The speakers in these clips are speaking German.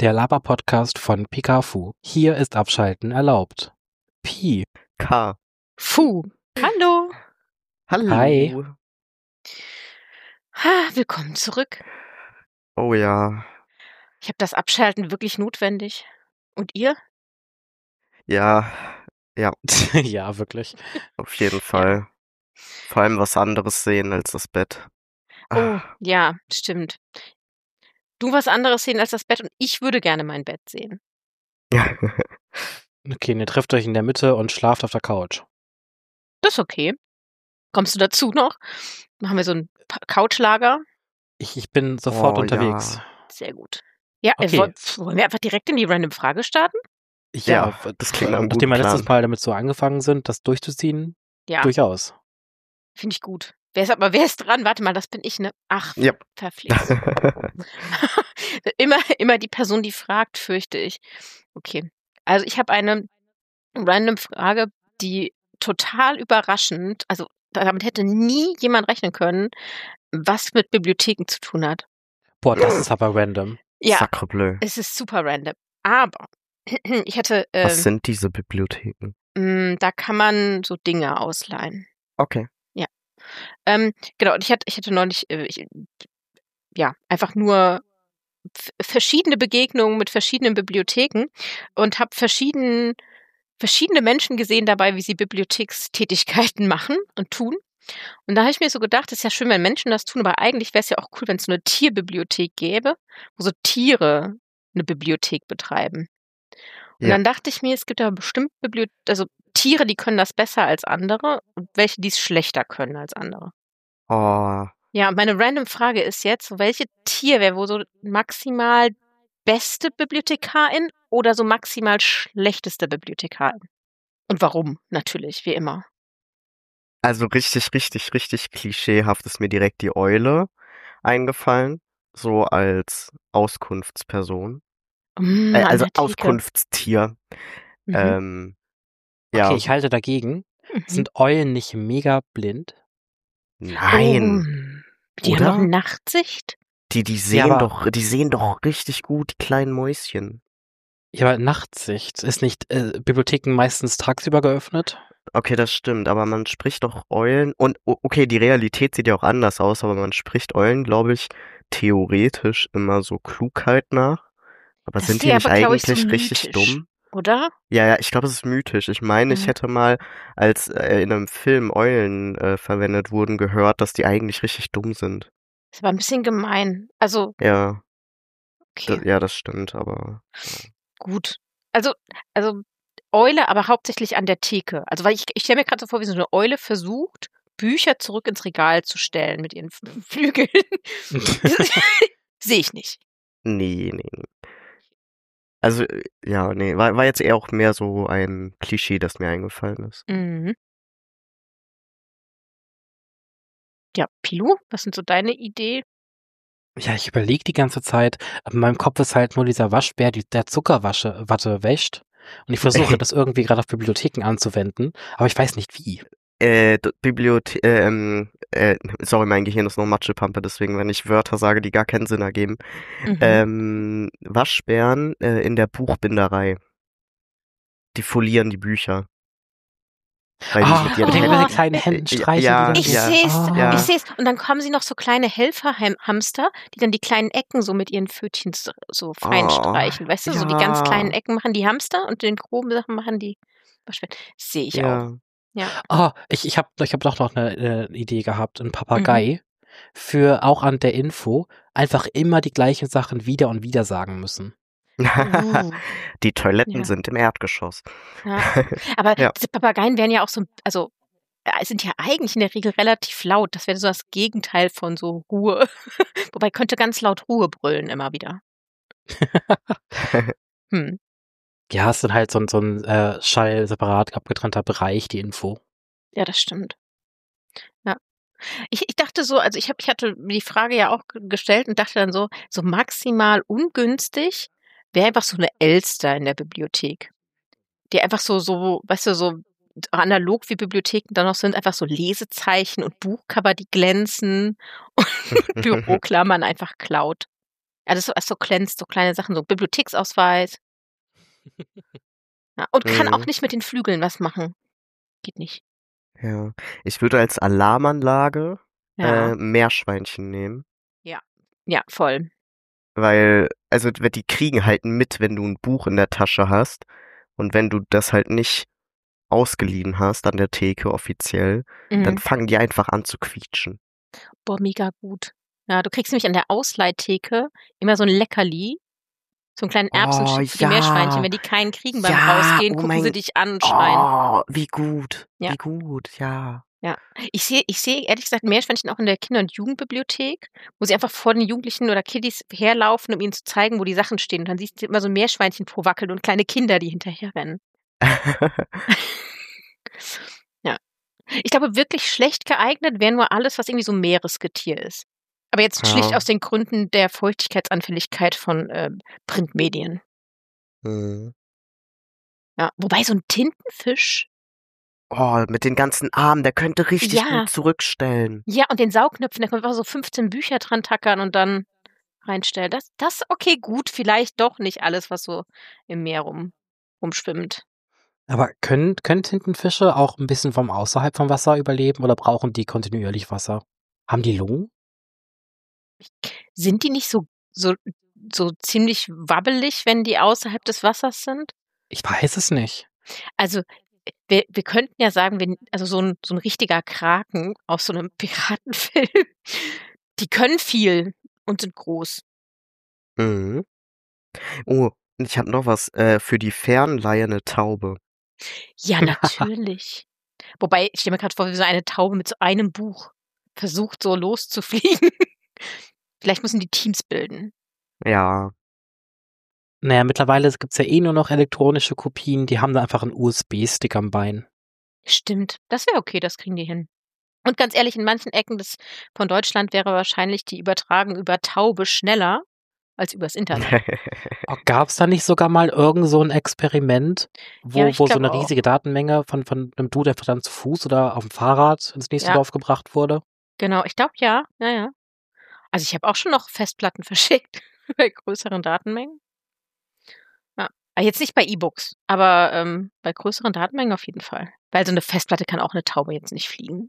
der Laber-Podcast von Pikafu. Hier ist Abschalten erlaubt. Pi. K. Fu. Hallo. Hallo. Hi. Willkommen zurück. Oh ja. Ich habe das Abschalten wirklich notwendig. Und ihr? Ja. Ja, wirklich. Auf jeden Fall. Vor allem was anderes sehen als das Bett. Oh, ja, stimmt. Du was anderes sehen als das Bett und ich würde gerne mein Bett sehen. Ja. Okay, ihr trefft euch in der Mitte und schlaft auf der Couch. Das ist okay. Kommst du dazu noch? Machen wir so ein Couchlager? Ich bin sofort unterwegs. Ja. Sehr gut. Ja, Okay. wollen wir einfach direkt in die random Frage starten? Ja, das klingt nach einem nachdem wir guten letztes Plan. Mal damit so angefangen sind, das durchzuziehen, Ja, durchaus. finde ich gut. Wer ist dran? Warte mal, das bin ich, ne? Ach, Ja. verflixt. Immer die Person, die fragt, fürchte ich. Okay. Also ich habe eine random Frage, die total überraschend, also damit hätte nie jemand rechnen können, was mit Bibliotheken zu tun hat. Boah, das ist aber random. Ja, Sacre bleu. es ist super random. Aber ich hatte, Was sind diese Bibliotheken? da kann man so Dinge ausleihen. Okay. Genau, und ich hatte neulich, einfach nur verschiedene Begegnungen mit verschiedenen Bibliotheken und habe verschiedene Menschen gesehen dabei, wie sie Bibliothekstätigkeiten machen und tun. Und da habe ich mir so gedacht, es ist ja schön, wenn Menschen das tun, aber eigentlich wäre es ja auch cool, wenn es so eine Tierbibliothek gäbe, wo so Tiere eine Bibliothek betreiben. Und Ja. dann dachte ich mir, es gibt aber bestimmt Tiere, die können das besser als andere und welche, die es schlechter können als andere. Oh. Ja, und meine random Frage ist jetzt, welche Tier wäre wohl so maximal beste Bibliothekarin oder so maximal schlechteste Bibliothekarin? Und warum? Natürlich, wie immer. Also richtig klischeehaft ist mir direkt die Eule eingefallen. So als Auskunftsperson. An Also der Theke. Auskunftstier. Mhm. Ja. Okay, ich halte dagegen. Mhm. Sind Eulen nicht mega blind? Nein. Die Oder? haben noch Nachtsicht? Die sehen Ja, die sehen doch richtig gut, die kleinen Mäuschen. Ja, aber Nachtsicht. Ist nicht Bibliotheken meistens tagsüber geöffnet? Okay, das stimmt, aber man spricht doch Eulen und okay, die Realität sieht ja auch anders aus, aber man spricht Eulen, glaube ich, theoretisch immer so Klugheit nach. Aber Das sind ist die ja nicht aber, glaube ich, so eigentlich richtig mythisch, dumm? oder? Ja, ich glaube, es ist mythisch. Ich meine, ich Mhm. hätte mal, als in einem Film Eulen verwendet wurden, gehört, dass die eigentlich richtig dumm sind. Ist aber ein bisschen gemein. Also, Ja, okay, ja, das stimmt, aber gut. Also Eule, aber hauptsächlich an der Theke. Also, weil ich stelle mir gerade so vor, wie so eine Eule versucht, Bücher zurück ins Regal zu stellen mit ihren Flügeln. Sehe ich nicht. nee. Also, ja, nee, war jetzt eher auch mehr so ein Klischee, das mir eingefallen ist. Mhm. Ja, Pilou, was sind so deine Ideen? Ja, ich überlege die ganze Zeit, aber in meinem Kopf ist halt nur dieser Waschbär, der Zuckerwatte wäscht. Und ich versuche das irgendwie gerade auf Bibliotheken anzuwenden, aber ich weiß nicht wie. Sorry, mein Gehirn ist noch Matschepampe, deswegen, wenn ich Wörter sage, die gar keinen Sinn ergeben. Waschbären in der Buchbinderei. Die folieren die Bücher. Weil die mit ihren mit den Händen- kleinen Händen streicheln ja, die Ich dann. ja. seh's. Und dann kommen sie noch so kleine Helferhamster, die dann die kleinen Ecken so mit ihren Pfötchen so fein streichen. Weißt du, so die ganz kleinen Ecken machen die Hamster und den groben Sachen machen die Waschbären. Sehe ich auch. Ja. Oh, ich hab doch noch eine Idee gehabt, ein Papagei für auch an der Info einfach immer die gleichen Sachen wieder und wieder sagen müssen. Die Toiletten Ja. sind im Erdgeschoss. Ja. Aber Ja. diese Papageien wären ja auch so, also sind ja eigentlich in der Regel relativ laut. Das wäre so das Gegenteil von so Ruhe. Wobei könnte ganz laut Ruhe brüllen immer wieder. Ja, es ist halt so ein Schall separat abgetrennter Bereich, die Info. Ja, das stimmt. Ja. Ich dachte so, also ich hatte die Frage ja auch gestellt und dachte dann so maximal ungünstig wäre einfach so eine Elster in der Bibliothek. Die einfach so, weißt du, so analog wie Bibliotheken dann noch sind, einfach so Lesezeichen und Buchcover, die glänzen und Büroklammern einfach klaut. Ja, das ist so glänzt, so kleine Sachen, so Bibliotheksausweis. Ja, und kann auch Mhm. nicht mit den Flügeln was machen. Geht nicht. Ja. Ich würde als Alarmanlage Ja, Meerschweinchen nehmen. ja, voll. Weil, also die kriegen halt mit, wenn du ein Buch in der Tasche hast. Und wenn du das halt nicht ausgeliehen hast an der Theke offiziell, dann Mhm. fangen die einfach an zu quietschen. Boah, mega gut. Ja, du kriegst nämlich an der Ausleihtheke immer so ein Leckerli, so einen kleinen Oh, Erbsenchip für die Meerschweinchen. ja. Wenn die keinen kriegen beim Ja, Rausgehen, oh gucken sie mein, dich an und schreien. oh, wie gut, Ja. ja. Ja. Ich sehe ehrlich gesagt Meerschweinchen auch in der Kinder- und Jugendbibliothek, wo sie einfach vor den Jugendlichen oder Kiddies herlaufen, um ihnen zu zeigen, wo die Sachen stehen. Und dann siehst du immer so ein Meerschweinchen wackeln und kleine Kinder, die hinterherrennen. Ja. Ich glaube, wirklich schlecht geeignet wäre nur alles, was irgendwie so Meeresgetier ist. Aber jetzt schlicht Ja. aus den Gründen der Feuchtigkeitsanfälligkeit von Printmedien. Mhm. Ja. Wobei so ein Tintenfisch, Oh, mit den ganzen Armen, der könnte richtig ja, gut zurückstellen. ja, und den Saugnöpfen, da können wir einfach so 15 Bücher dran tackern und dann reinstellen. Okay, gut, vielleicht doch nicht alles, was so im Meer rumschwimmt. Aber können Tintenfische auch ein bisschen vom außerhalb vom Wasser überleben oder brauchen die kontinuierlich Wasser? Haben die Lungen? Sind die nicht so ziemlich wabbelig, wenn die außerhalb des Wassers sind? Ich weiß es nicht. Also, wir könnten ja sagen, also so ein richtiger Kraken aus so einem Piratenfilm, die können viel und sind groß. Mhm. Oh, ich habe noch was für die Fernleihe eine Taube. Ja, natürlich. Wobei, ich stelle mir gerade vor, wie so eine Taube mit so einem Buch versucht, so loszufliegen. Vielleicht müssen die Teams bilden. Ja. Naja, mittlerweile gibt's ja eh nur noch elektronische Kopien, die haben da einfach einen USB-Stick am Bein. Stimmt, das wäre okay, das kriegen die hin. Und ganz ehrlich, in manchen Ecken von Deutschland wäre wahrscheinlich die Übertragung über Taube schneller als übers Internet. Oh, gab's da nicht sogar mal irgend so ein Experiment, Ja, wo ich so glaube eine auch. riesige Datenmenge von einem Dude einfach dann zu Fuß oder auf dem Fahrrad ins nächste Ja. Dorf gebracht wurde? Genau, ich glaube ja. Ja. Also ich habe auch schon noch Festplatten verschickt bei größeren Datenmengen. Ja. Jetzt nicht bei E-Books, aber bei größeren Datenmengen auf jeden Fall. Weil so eine Festplatte kann auch eine Taube jetzt nicht fliegen.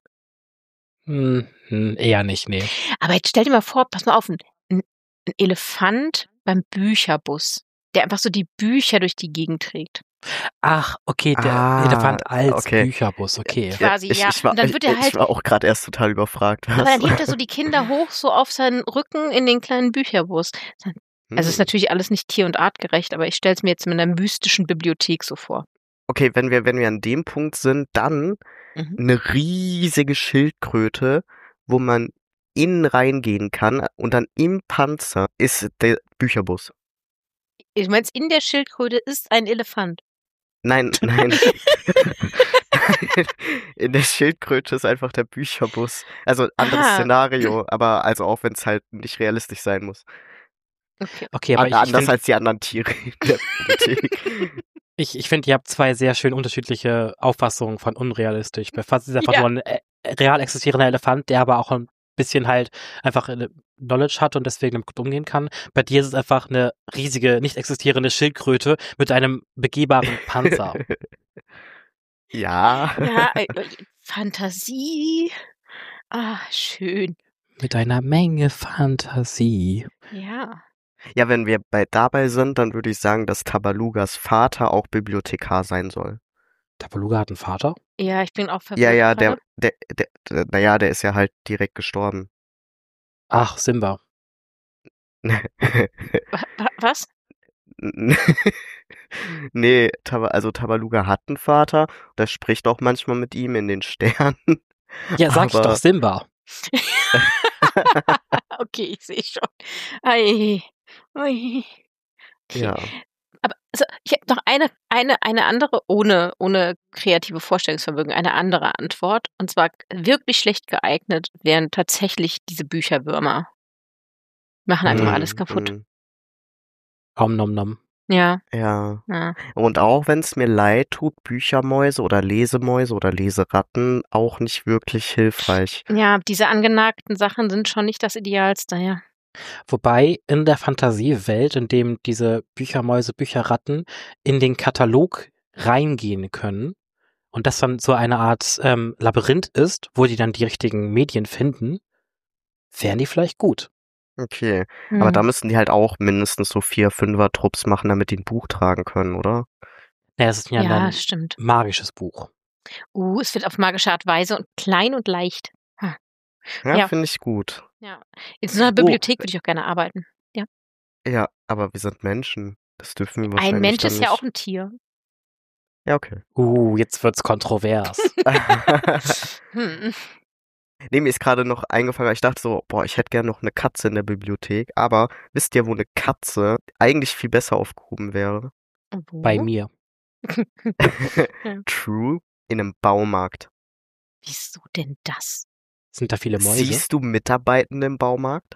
Eher nicht, nee. Aber jetzt stell dir mal vor, pass mal auf, ein Elefant beim Bücherbus, der einfach so die Bücher durch die Gegend trägt. Ach, okay, der Elefant als okay. Bücherbus, okay. Quasi, ja. Ich war, Und dann wird er halt, ich war auch gerade erst total überfragt. aber dann hebt er so die Kinder hoch, so auf seinen Rücken in den kleinen Bücherbus. Also ist natürlich alles nicht tier- und artgerecht, aber ich stelle es mir jetzt mit einer mystischen Bibliothek so vor. Okay, wenn wir an dem Punkt sind, dann Mhm. eine riesige Schildkröte, wo man innen reingehen kann und dann im Panzer ist der Bücherbus. Du meinst, in der Schildkröte ist ein Elefant? Nein. In der Schildkröte ist einfach der Bücherbus. Also anderes Aha. Szenario, aber also auch wenn es halt nicht realistisch sein muss. Okay, aber ich Anders finde, als die anderen Tiere in der Bibliothek. ich find, ihr habt zwei sehr schön unterschiedliche Auffassungen von unrealistisch. Bei Fast ist einfach Ja. nur ein real existierender Elefant, der aber auch ein bisschen halt einfach Knowledge hat und deswegen damit gut umgehen kann. Bei dir ist es einfach eine riesige, nicht existierende Schildkröte mit einem begehbaren Panzer. Ja. Ja, Fantasie. Ah, schön. Mit einer Menge Fantasie. Ja. Ja, wenn wir dabei sind, dann würde ich sagen, dass Tabalugas Vater auch Bibliothekar sein soll. Tabaluga hat einen Vater? Ja, ich bin auch verwirrt. Ja, gerade. der ist ja halt direkt gestorben. Ach, Simba. Was? Nee, Tabaluga hat einen Vater, der spricht auch manchmal mit ihm in den Sternen. Ja, sag ich Aber- doch, Simba. Okay, ich sehe schon. Ei. Ui. Okay. Ja. Aber also, ich habe noch eine andere, ohne kreative Vorstellungsvermögen, eine andere Antwort. Und zwar wirklich schlecht geeignet wären tatsächlich diese Bücherwürmer. Machen einfach alles kaputt. Om nom nom. Ja. Ja. Und auch wenn es mir leid tut, Büchermäuse oder Lesemäuse oder Leseratten auch nicht wirklich hilfreich. Ja, diese angenagten Sachen sind schon nicht das Idealste, ja. Wobei in der Fantasiewelt, in dem diese Büchermäuse, Bücherratten in den Katalog reingehen können und das dann so eine Art Labyrinth ist, wo die dann die richtigen Medien finden, wären die vielleicht gut. Okay. Aber da Hm. müssen die halt auch mindestens so 4, 5er Trupps machen, damit die ein Buch tragen können, oder? Naja, es ist ja Ja, ein stimmt. magisches Buch. Es wird auf magische Art Weise und klein und leicht. Ja, Ja. finde ich gut. Ja. In so einer Bibliothek würde ich auch gerne arbeiten. Ja, aber wir sind Menschen. Das dürfen wir Ein wahrscheinlich Mensch dann ist nicht. ja auch ein Tier. Ja, okay. Jetzt wird's kontrovers. Hm. Nee, mir ist gerade noch eingefallen, weil ich dachte so, boah, ich hätte gerne noch eine Katze in der Bibliothek. Aber wisst ihr, wo eine Katze eigentlich viel besser aufgehoben wäre? Bei Wo? mir. Ja. True. In einem Baumarkt. Wieso denn das? Sind da viele Mäuse? Siehst du Mitarbeitende im Baumarkt?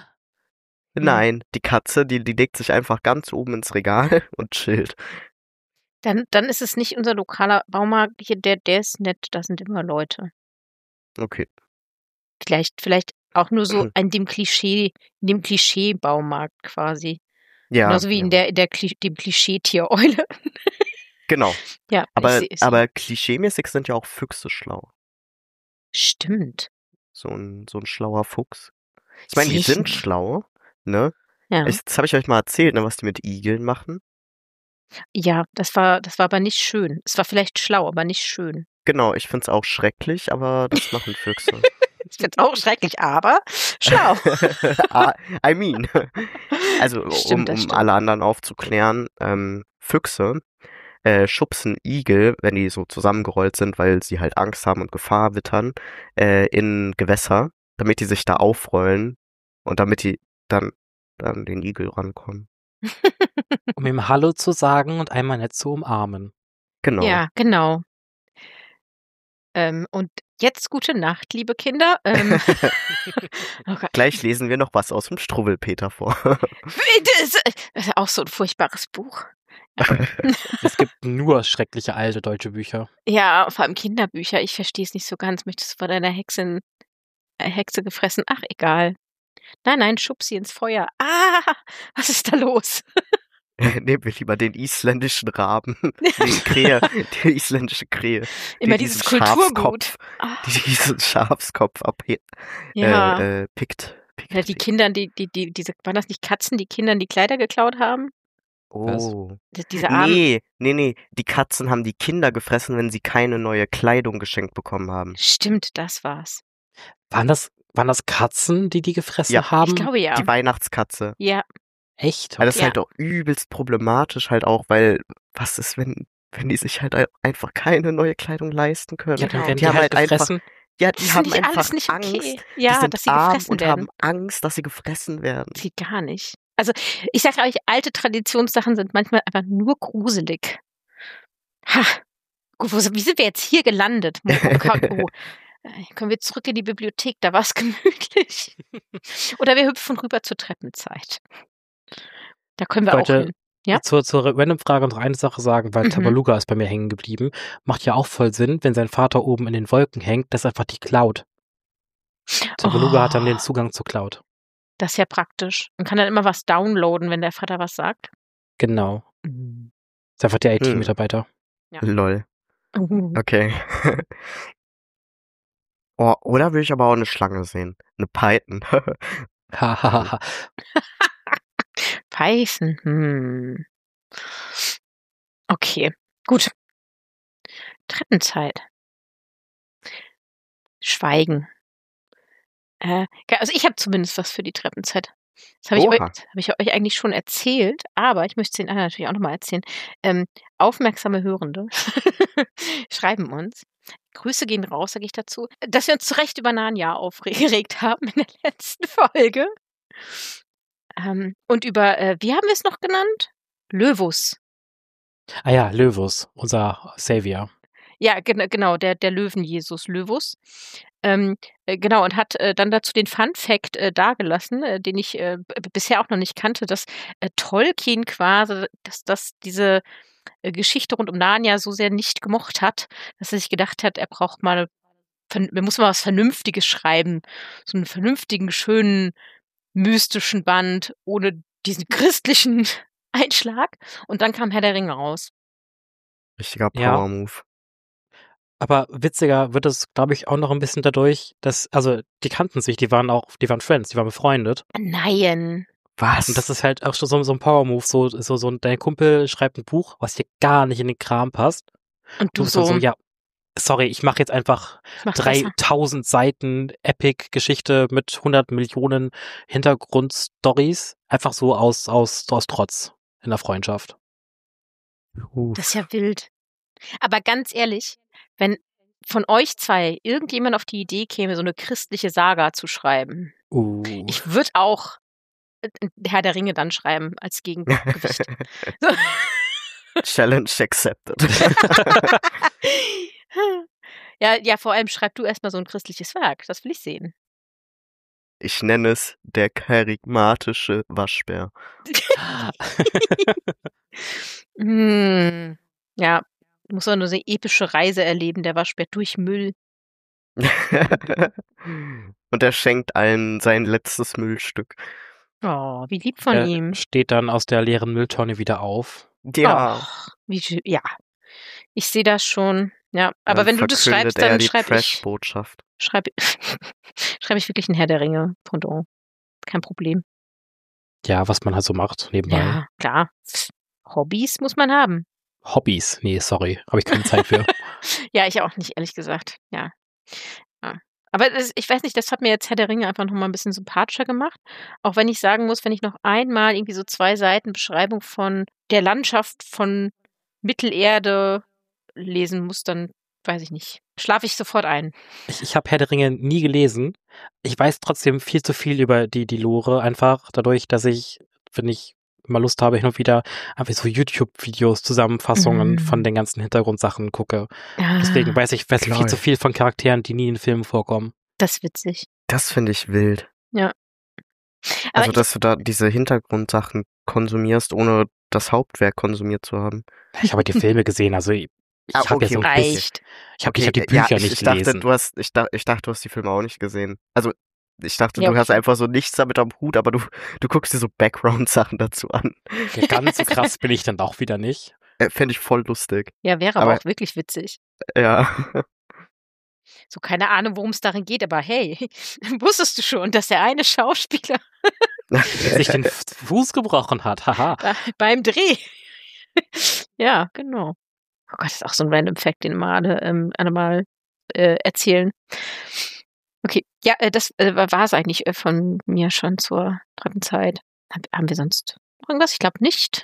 Nein, die Katze, die legt sich einfach ganz oben ins Regal und chillt. Dann ist es nicht unser lokaler Baumarkt hier, der ist nett, da sind immer Leute. Okay. Vielleicht auch nur so in dem Klischee-Baumarkt quasi. Ja. Genauso wie ja. dem Klischee-Tiereule. Genau. Ja, Aber, ich seh. aber klischeemäßig sind ja auch Füchse schlau. Stimmt. So ein schlauer Fuchs. Ich meine, die Sicher. sind schlau, ne? Ja. Das habe ich euch mal erzählt, ne, was die mit Igeln machen. Ja, das war aber nicht schön. Es war vielleicht schlau, aber nicht schön. Genau, ich find's auch schrecklich, aber das machen Füchse. Ich find's auch schrecklich, aber schlau. I mean. Also, Stimmt, das um stimmt. alle anderen aufzuklären, Füchse schubsen Igel, wenn die so zusammengerollt sind, weil sie halt Angst haben und Gefahr wittern, in Gewässer, damit die sich da aufrollen und damit die dann den Igel rankommen. Um ihm Hallo zu sagen und einmal nett zu umarmen. Genau. Ja, genau. Und jetzt gute Nacht, liebe Kinder. Oh Gott. Gleich lesen wir noch was aus dem Struwwelpeter vor. Das ist auch so ein furchtbares Buch. Es gibt nur schreckliche alte deutsche Bücher. Ja, vor allem Kinderbücher. Ich verstehe es nicht so ganz. Möchtest du von deiner Hexe gefressen? Ach, egal. Nein, schub sie ins Feuer. Ah, was ist da los? Nehmen wir lieber den isländischen Raben, die isländische Krähe. Immer die dieses diesen Kulturgut. Die diesen Schafskopf Ja. pickt. Ja, die Kindern, diese, waren das nicht Katzen, die Kindern die Kleider geklaut haben? Oh. Diese Armen. Nee. Die Katzen haben die Kinder gefressen, wenn sie keine neue Kleidung geschenkt bekommen haben. Stimmt, das war's. Waren das Katzen, die gefressen Ja. haben? Ich glaube ja. Die Weihnachtskatze. Ja. Echt? Weil das ist Ja. halt auch übelst problematisch halt auch, weil was ist, wenn die sich halt einfach keine neue Kleidung leisten können? Ja, dann Genau. werden Die die haben halt halt einfach, gefressen. ja, Das die ist haben nicht einfach alles nicht Angst. okay. Die Ja, sind dass sie arm gefressen und werden. haben Angst, dass sie gefressen werden. Geht gar nicht. Also, ich sage euch, alte Traditionssachen sind manchmal einfach nur gruselig. Ha! Gut, wie sind wir jetzt hier gelandet? Können wir zurück in die Bibliothek, da war es gemütlich. Oder wir hüpfen rüber zur Treppenzeit. Da können wir auch hin. Ja? Zur Random-Frage noch eine Sache sagen, weil Tabaluga ist bei mir hängen geblieben. Macht ja auch voll Sinn, wenn sein Vater oben in den Wolken hängt, das ist einfach die Cloud. Tabaluga hat dann den Zugang zur Cloud. Das ist ja praktisch. Man kann dann immer was downloaden, wenn der Vater was sagt. Genau. Ist einfach der IT-Mitarbeiter. Ja. Lol. Okay. Oh, oder will ich aber auch eine Schlange sehen? Eine Python. Hahaha. Python. Okay, gut. Treppenzeit. Schweigen. Also ich habe zumindest was für die Treppenzeit. Das habe ich euch eigentlich schon erzählt, aber ich möchte es den anderen natürlich auch nochmal erzählen. Aufmerksame Hörende schreiben uns. Grüße gehen raus, sage ich dazu, dass wir uns zu Recht über Narnia aufgeregt haben in der letzten Folge. Und über, wie haben wir es noch genannt? Löwus. Ah ja, Löwus, unser Savior. Ja, genau, der Löwen-Jesus, Löwus. Genau, und hat dann dazu den Fun-Fact dargelassen, den ich bisher auch noch nicht kannte, dass Tolkien quasi, dass diese Geschichte rund um Narnia so sehr nicht gemocht hat, dass er sich gedacht hat, er muss mal was Vernünftiges schreiben. So einen vernünftigen, schönen mystischen Band ohne diesen christlichen Einschlag. Und dann kam Herr der Ringe raus. Richtiger Ja. Power-Move. Aber witziger wird es, glaube ich, auch noch ein bisschen dadurch, dass, also die kannten sich, die waren Friends, die waren befreundet. Nein. Was? Und das ist halt auch schon so ein Power-Move, so dein Kumpel schreibt ein Buch, was dir gar nicht in den Kram passt. Und du bist dann so, ja, sorry, ich mache jetzt einfach ich mach's besser. 3000 Seiten Epic-Geschichte mit 100 Millionen Hintergrundstories, einfach so aus Trotz in der Freundschaft. Das ist ja wild. Aber ganz ehrlich, wenn von euch zwei irgendjemand auf die Idee käme, so eine christliche Saga zu schreiben, ich würde auch Herr der Ringe dann schreiben als Gegengewicht. So. Challenge accepted. Ja, vor allem schreib du erstmal so ein christliches Werk. Das will ich sehen. Ich nenne es der charismatische Waschbär. Ja, muss auch nur so eine epische Reise erleben, der Waschbär durch Müll. Und er schenkt allen sein letztes Müllstück. Oh, wie lieb von ihm. Steht dann aus der leeren Mülltonne wieder auf. Ja. Och, ja. Ich sehe das schon. Ja, aber Dann wenn du das verkündet schreibst, dann er die schreibe ich Trash-Botschaft. schreib ich wirklich ein Herr der Ringe. Pendant. Kein Problem. Ja, was man halt so macht nebenbei. Ja, klar. Hobbys muss man haben. Hobbys? Nee, sorry, habe ich keine Zeit für. Ja, ich auch nicht, ehrlich gesagt. Ja. Aber ich weiß nicht, das hat mir jetzt Herr der Ringe einfach noch mal ein bisschen sympathischer gemacht. Auch wenn ich sagen muss, wenn ich noch einmal irgendwie so 2 Seiten Beschreibung von der Landschaft von Mittelerde lesen muss, dann weiß ich nicht. Schlafe ich sofort ein. Ich habe Herr der Ringe nie gelesen. Ich weiß trotzdem viel zu viel über die Lore, einfach dadurch, dass ich, wenn ich mal Lust habe, hin und wieder einfach so YouTube-Videos, Zusammenfassungen von den ganzen Hintergrundsachen gucke. Deswegen weiß ich viel zu viel von Charakteren, die nie in Filmen vorkommen. Das ist witzig. Das finde ich wild. Ja. Aber Also, dass du da diese Hintergrundsachen konsumierst, ohne das Hauptwerk konsumiert zu haben. Ich habe die Filme gesehen, also ich habe ja so ein bisschen, reicht. ich habe die Bücher nicht ich dachte, gelesen. du hast die Filme auch nicht gesehen. Also, ich dachte, Ja, du hast okay. einfach so nichts damit am Hut, aber du guckst dir so Background-Sachen dazu an. Ja, ganz so krass bin ich dann doch wieder nicht. Fände ich voll lustig. Ja, wäre aber auch wirklich witzig. Ja. So, keine Ahnung, worum es darin geht, aber hey, wusstest du schon, dass der eine Schauspieler sich den Fuß gebrochen hat, haha. beim Dreh. Ja, genau. Oh Gott, das ist auch so ein random Fact, den alle mal erzählen. Okay, ja, das war es eigentlich von mir schon zur 3. Zeit. Haben wir sonst noch irgendwas? Ich glaube nicht.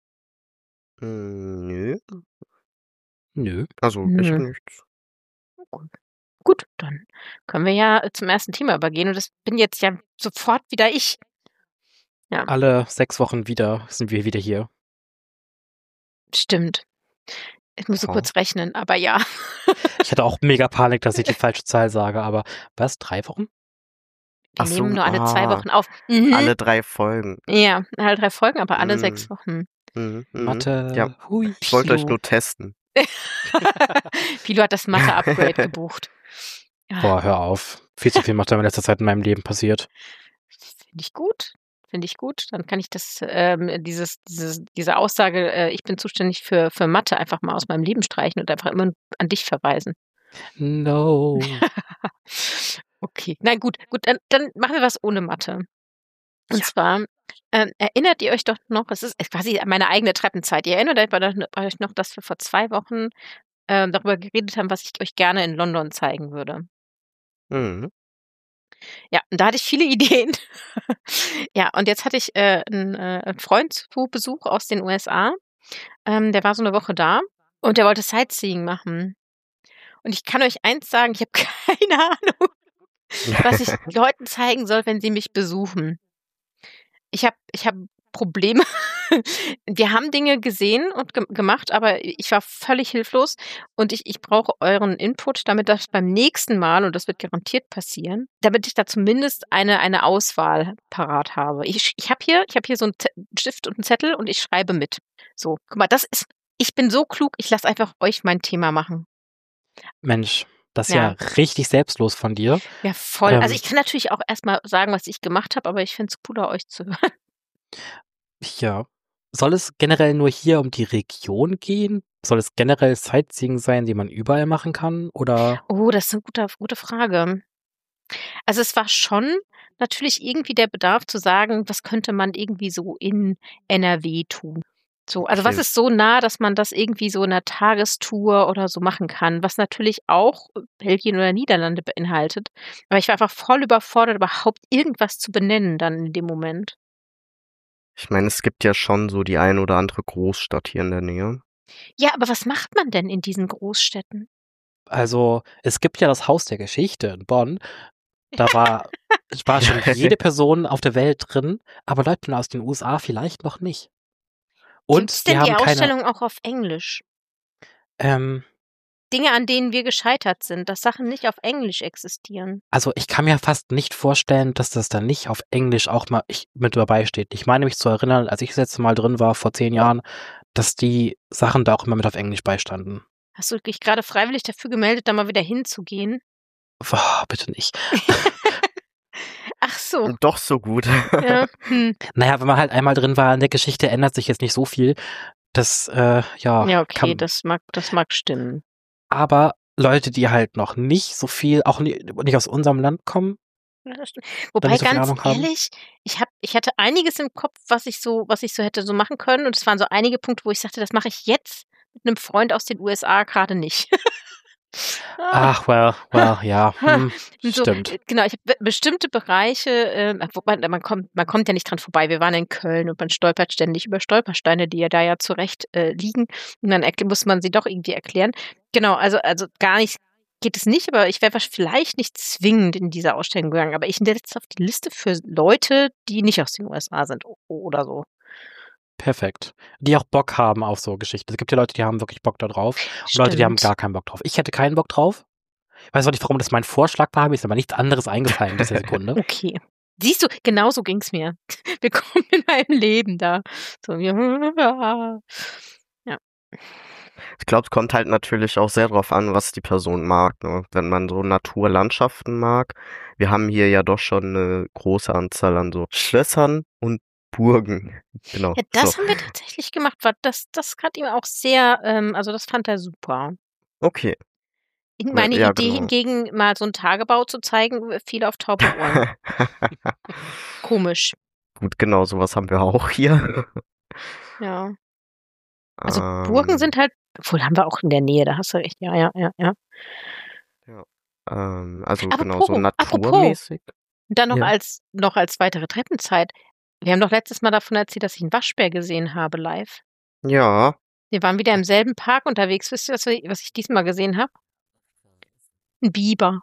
Nö. Nö. Also, ich hab nichts. Gut, dann können wir ja zum ersten Thema übergehen. Und das bin jetzt ja sofort wieder ich. Ja, Alle 6 Wochen wieder sind wir wieder hier. stimmt. Ich muss so Oh. kurz rechnen, aber ja. Ich hatte auch mega Panik, dass ich die falsche Zahl sage, aber was, 3 Wochen? Wir Ach so, nehmen nur alle 2 Wochen auf. Mhm. Alle 3 Folgen. Ja, alle 3 Folgen, aber alle Mhm. 6 Wochen. Mathe, Ja, hui, ich wollte euch Philo. nur testen. Philo hat das Mathe-Upgrade gebucht. Ja, Boah, hör auf. Viel zu viel Mathe in letzter Zeit in meinem Leben passiert. finde ich gut. Finde ich gut. Dann kann ich das, diese Aussage, ich bin zuständig für Mathe, einfach mal aus meinem Leben streichen und einfach immer an dich verweisen. No. Okay, nein, gut, dann machen wir was ohne Mathe. Und zwar, erinnert ihr euch doch noch, es ist quasi meine eigene Treppenzeit, ihr erinnert euch noch, dass wir vor 2 Wochen darüber geredet haben, was ich euch gerne in London zeigen würde. Mhm. Ja, und da hatte ich viele Ideen. Ja, und jetzt hatte ich einen Freund zu Besuch aus den USA. Der war so eine Woche da und der wollte Sightseeing machen. Und ich kann euch eins sagen, ich habe keine Ahnung, was ich Leuten zeigen soll, wenn sie mich besuchen. Ich hab Probleme. Wir haben Dinge gesehen und gemacht, aber ich war völlig hilflos und ich brauche euren Input, damit das beim nächsten Mal, und das wird garantiert passieren, damit ich da zumindest eine Auswahl parat habe. Ich habe hier so einen Stift und einen Zettel und ich schreibe mit. So, guck mal, ich bin so klug, ich lasse einfach euch mein Thema machen. Mensch, Das ist ja richtig selbstlos von dir. Ja, voll. Also ich kann natürlich auch erstmal sagen, was ich gemacht habe, aber ich finde es cooler, euch zu hören. Ja. Soll es generell nur hier um die Region gehen? Soll es generell Sightseeing sein, die man überall machen kann? Oder? Oh, das ist eine gute Frage. Also es war schon natürlich irgendwie der Bedarf zu sagen, was könnte man irgendwie so in NRW tun. So, also was Okay. ist so nah, dass man das irgendwie so in einer Tagestour oder so machen kann, was natürlich auch Belgien oder Niederlande beinhaltet. Aber ich war einfach voll überfordert, überhaupt irgendwas zu benennen dann in dem Moment. Ich meine, es gibt ja schon so die ein oder andere Großstadt hier in der Nähe. Ja, aber was macht man denn in diesen Großstädten? Also, es gibt ja das Haus der Geschichte in Bonn. Da war schon jede Person auf der Welt drin, aber Leute aus den USA vielleicht noch nicht. Und Gibt's die denn die haben keine, Ausstellung auch auf Englisch? Dinge, an denen wir gescheitert sind, dass Sachen nicht auf Englisch existieren. also ich kann mir fast nicht vorstellen, dass das dann nicht auf Englisch auch mal mit dabei steht. Ich meine mich zu erinnern, als ich das letzte Mal drin war, vor 10 Jahren, dass die Sachen da auch immer mit auf Englisch beistanden. Hast du dich gerade freiwillig dafür gemeldet, da mal wieder hinzugehen? Boah, bitte nicht. Ach so. Doch so gut. Ja. Naja, wenn man halt einmal drin war in der Geschichte, ändert sich jetzt nicht so viel. Das, Ja, okay, das mag stimmen. Aber Leute, die halt noch nicht so viel, auch nicht aus unserem Land kommen, Ja, das stimmt. dann Wobei, nicht so viel ganz Ahnung haben. ehrlich, ich hatte einiges im Kopf, was ich so hätte so machen können. Und es waren so einige Punkte, wo ich sagte, das mache ich jetzt mit einem Freund aus den USA gerade nicht. Ach, well, ja, So, stimmt. genau, ich habe bestimmte Bereiche, wobei man kommt ja nicht dran vorbei. Wir waren in Köln und man stolpert ständig über Stolpersteine, die ja da ja zurecht liegen. Und dann muss man sie doch irgendwie erklären. Genau, also gar nicht geht es nicht, aber ich wäre vielleicht nicht zwingend in diese Ausstellung gegangen. Aber ich setze auf die Liste für Leute, die nicht aus den USA sind oder so. Perfekt. Die auch Bock haben auf so Geschichten. Es gibt ja Leute, die haben wirklich Bock da drauf. Und Leute, die haben gar keinen Bock drauf. Ich hätte keinen Bock drauf. Ich weiß auch nicht, warum das mein Vorschlag war, mir ist aber nichts anderes eingefallen in dieser Sekunde. Okay. Siehst du, genauso ging's mir. Willkommen in meinem Leben da. So, ja. Ich glaube, es kommt halt natürlich auch sehr drauf an, was die Person mag. Ne? Wenn man so Naturlandschaften mag. Wir haben hier ja doch schon eine große Anzahl an so Schlössern und Burgen. Genau. Ja, das haben wir tatsächlich gemacht. Das hat ihm auch sehr, also das fand er super. Okay. Meine Ja, Idee genau. hingegen, mal so einen Tagebau zu zeigen, fiel auf taube Ohren. Komisch. Gut, genau, sowas haben wir auch hier. Ja. Also Burgen sind halt, obwohl haben wir auch in der Nähe, da hast du recht. Ja. Also Apropos, genau, so naturmäßig. Dann noch Ja. als weitere Treppenzeit. Wir haben doch letztes Mal davon erzählt, dass ich einen Waschbär gesehen habe live. Ja. Wir waren wieder im selben Park unterwegs. Wisst ihr, was ich diesmal gesehen habe? Ein Biber.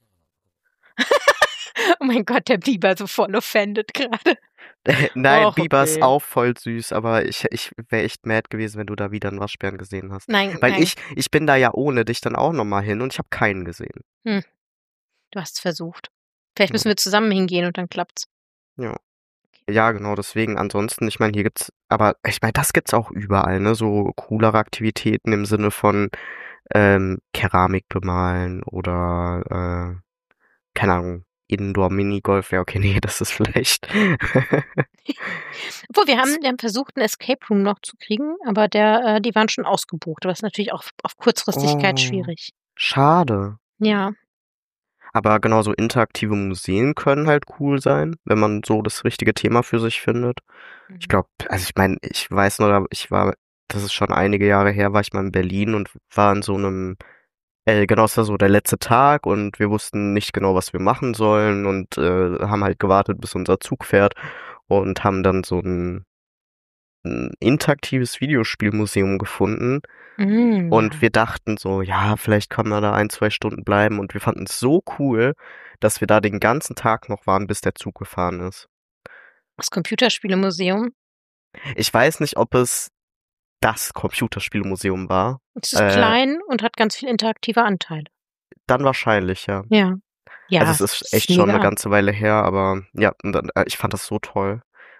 Oh mein Gott, der Biber so voll offended gerade. Nein, Och, Biber ist okay. auch voll süß, aber ich wäre echt mad gewesen, wenn du da wieder einen Waschbären gesehen hast. Nein, Weil nein. ich bin da ja ohne dich dann auch nochmal hin und ich habe keinen gesehen. Du hast es versucht. Vielleicht müssen wir zusammen hingehen und dann klappt's. Ja. Ja, genau, deswegen. Ansonsten, ich meine, hier gibt's, aber ich meine, das gibt's auch überall, ne? So coolere Aktivitäten im Sinne von Keramik bemalen oder keine Ahnung, Indoor-Minigolf. Ja, okay, nee, das ist vielleicht. Obwohl, wir haben versucht, einen Escape Room noch zu kriegen, aber die waren schon ausgebucht. Das ist natürlich auch auf Kurzfristigkeit schwierig. Schade. Ja. Aber genau so interaktive Museen können halt cool sein, wenn man so das richtige Thema für sich findet. Ich glaube, also ich meine, ich weiß nur, das ist schon einige Jahre her, war ich mal in Berlin und war in so einem, genau, es war so der letzte Tag und wir wussten nicht genau, was wir machen sollen und haben halt gewartet, bis unser Zug fährt und haben dann so ein interaktives Videospielmuseum gefunden. Und wir dachten so, ja, vielleicht können wir da 1, 2 Stunden bleiben. Und wir fanden es so cool, dass wir da den ganzen Tag noch waren, bis der Zug gefahren ist. Das Computerspielemuseum. Ich weiß nicht, ob es das Computerspielemuseum war. Es ist klein und hat ganz viel interaktive Anteile. Dann wahrscheinlich, ja. Ja. Also es ist echt schon eine ganze Weile her, aber ja, und dann, ich fand das so toll.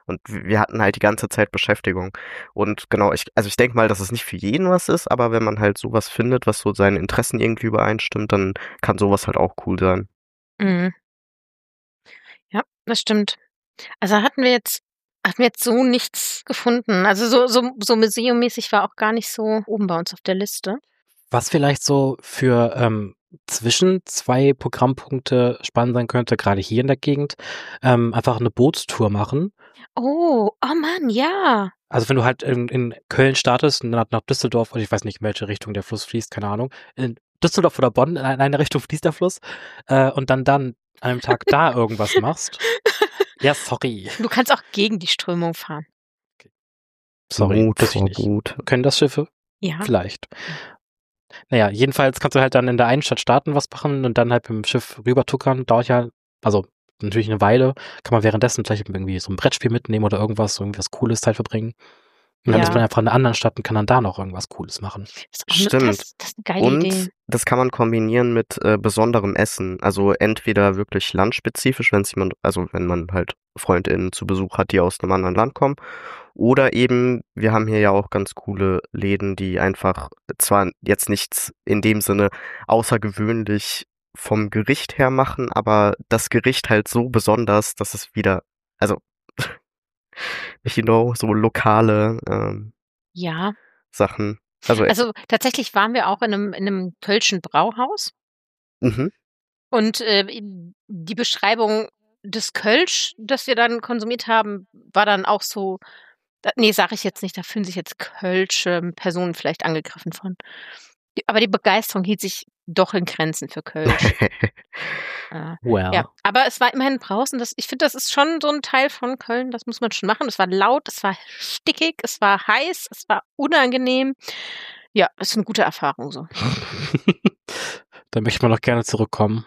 Und wir hatten halt die ganze Zeit Beschäftigung. Und genau, ich denke mal, dass es nicht für jeden was ist, aber wenn man halt sowas findet, was so seinen Interessen irgendwie übereinstimmt, dann kann sowas halt auch cool sein. Mhm. Ja, das stimmt. Also hatten wir jetzt so nichts gefunden. Also so museummäßig war auch gar nicht so oben bei uns auf der Liste. Was vielleicht so für zwischen 2 Programmpunkte spannend sein könnte, gerade hier in der Gegend, einfach eine Bootstour machen. Oh Mann, ja. Also wenn du halt in Köln startest und dann nach Düsseldorf, oder ich weiß nicht, in welche Richtung der Fluss fließt, keine Ahnung, in Düsseldorf oder Bonn, in eine Richtung fließt der Fluss, und dann an einem Tag da irgendwas machst. Ja, sorry. Du kannst auch gegen die Strömung fahren. Sorry, wusste ich nicht. Motorboot. Können das Schiffe? Ja. Vielleicht. Naja, jedenfalls kannst du halt dann in der einen Stadt starten, was machen und dann halt mit dem Schiff rübertuckern. Dauert ja, also natürlich eine Weile. Kann man währenddessen vielleicht irgendwie so ein Brettspiel mitnehmen oder irgendwas Cooles Zeit verbringen. Und dann ist man einfach in einer anderen Stadt und kann dann da noch irgendwas Cooles machen. Stimmt. Das ist eine geile Idee. Und das kann man kombinieren mit besonderem Essen. Also entweder wirklich landspezifisch, wenn man halt FreundInnen zu Besuch hat, die aus einem anderen Land kommen. Oder eben, wir haben hier ja auch ganz coole Läden, die einfach zwar jetzt nichts in dem Sinne außergewöhnlich vom Gericht her machen, aber das Gericht halt so besonders, dass es wieder, also, so lokale Ja. Sachen. Also tatsächlich waren wir auch in einem Kölschen Brauhaus und die Beschreibung des Kölsch, das wir dann konsumiert haben, war dann auch so, nee, sage ich jetzt nicht, da fühlen sich jetzt kölsche Personen vielleicht angegriffen von. Aber die Begeisterung hielt sich doch in Grenzen für Kölsch. Well. Ja, aber es war immerhin draußen. Ich finde, das ist schon so ein Teil von Köln, das muss man schon machen. Es war laut, es war stickig, es war heiß, es war unangenehm. Ja, es ist eine gute Erfahrung so. Da möchte man doch gerne zurückkommen.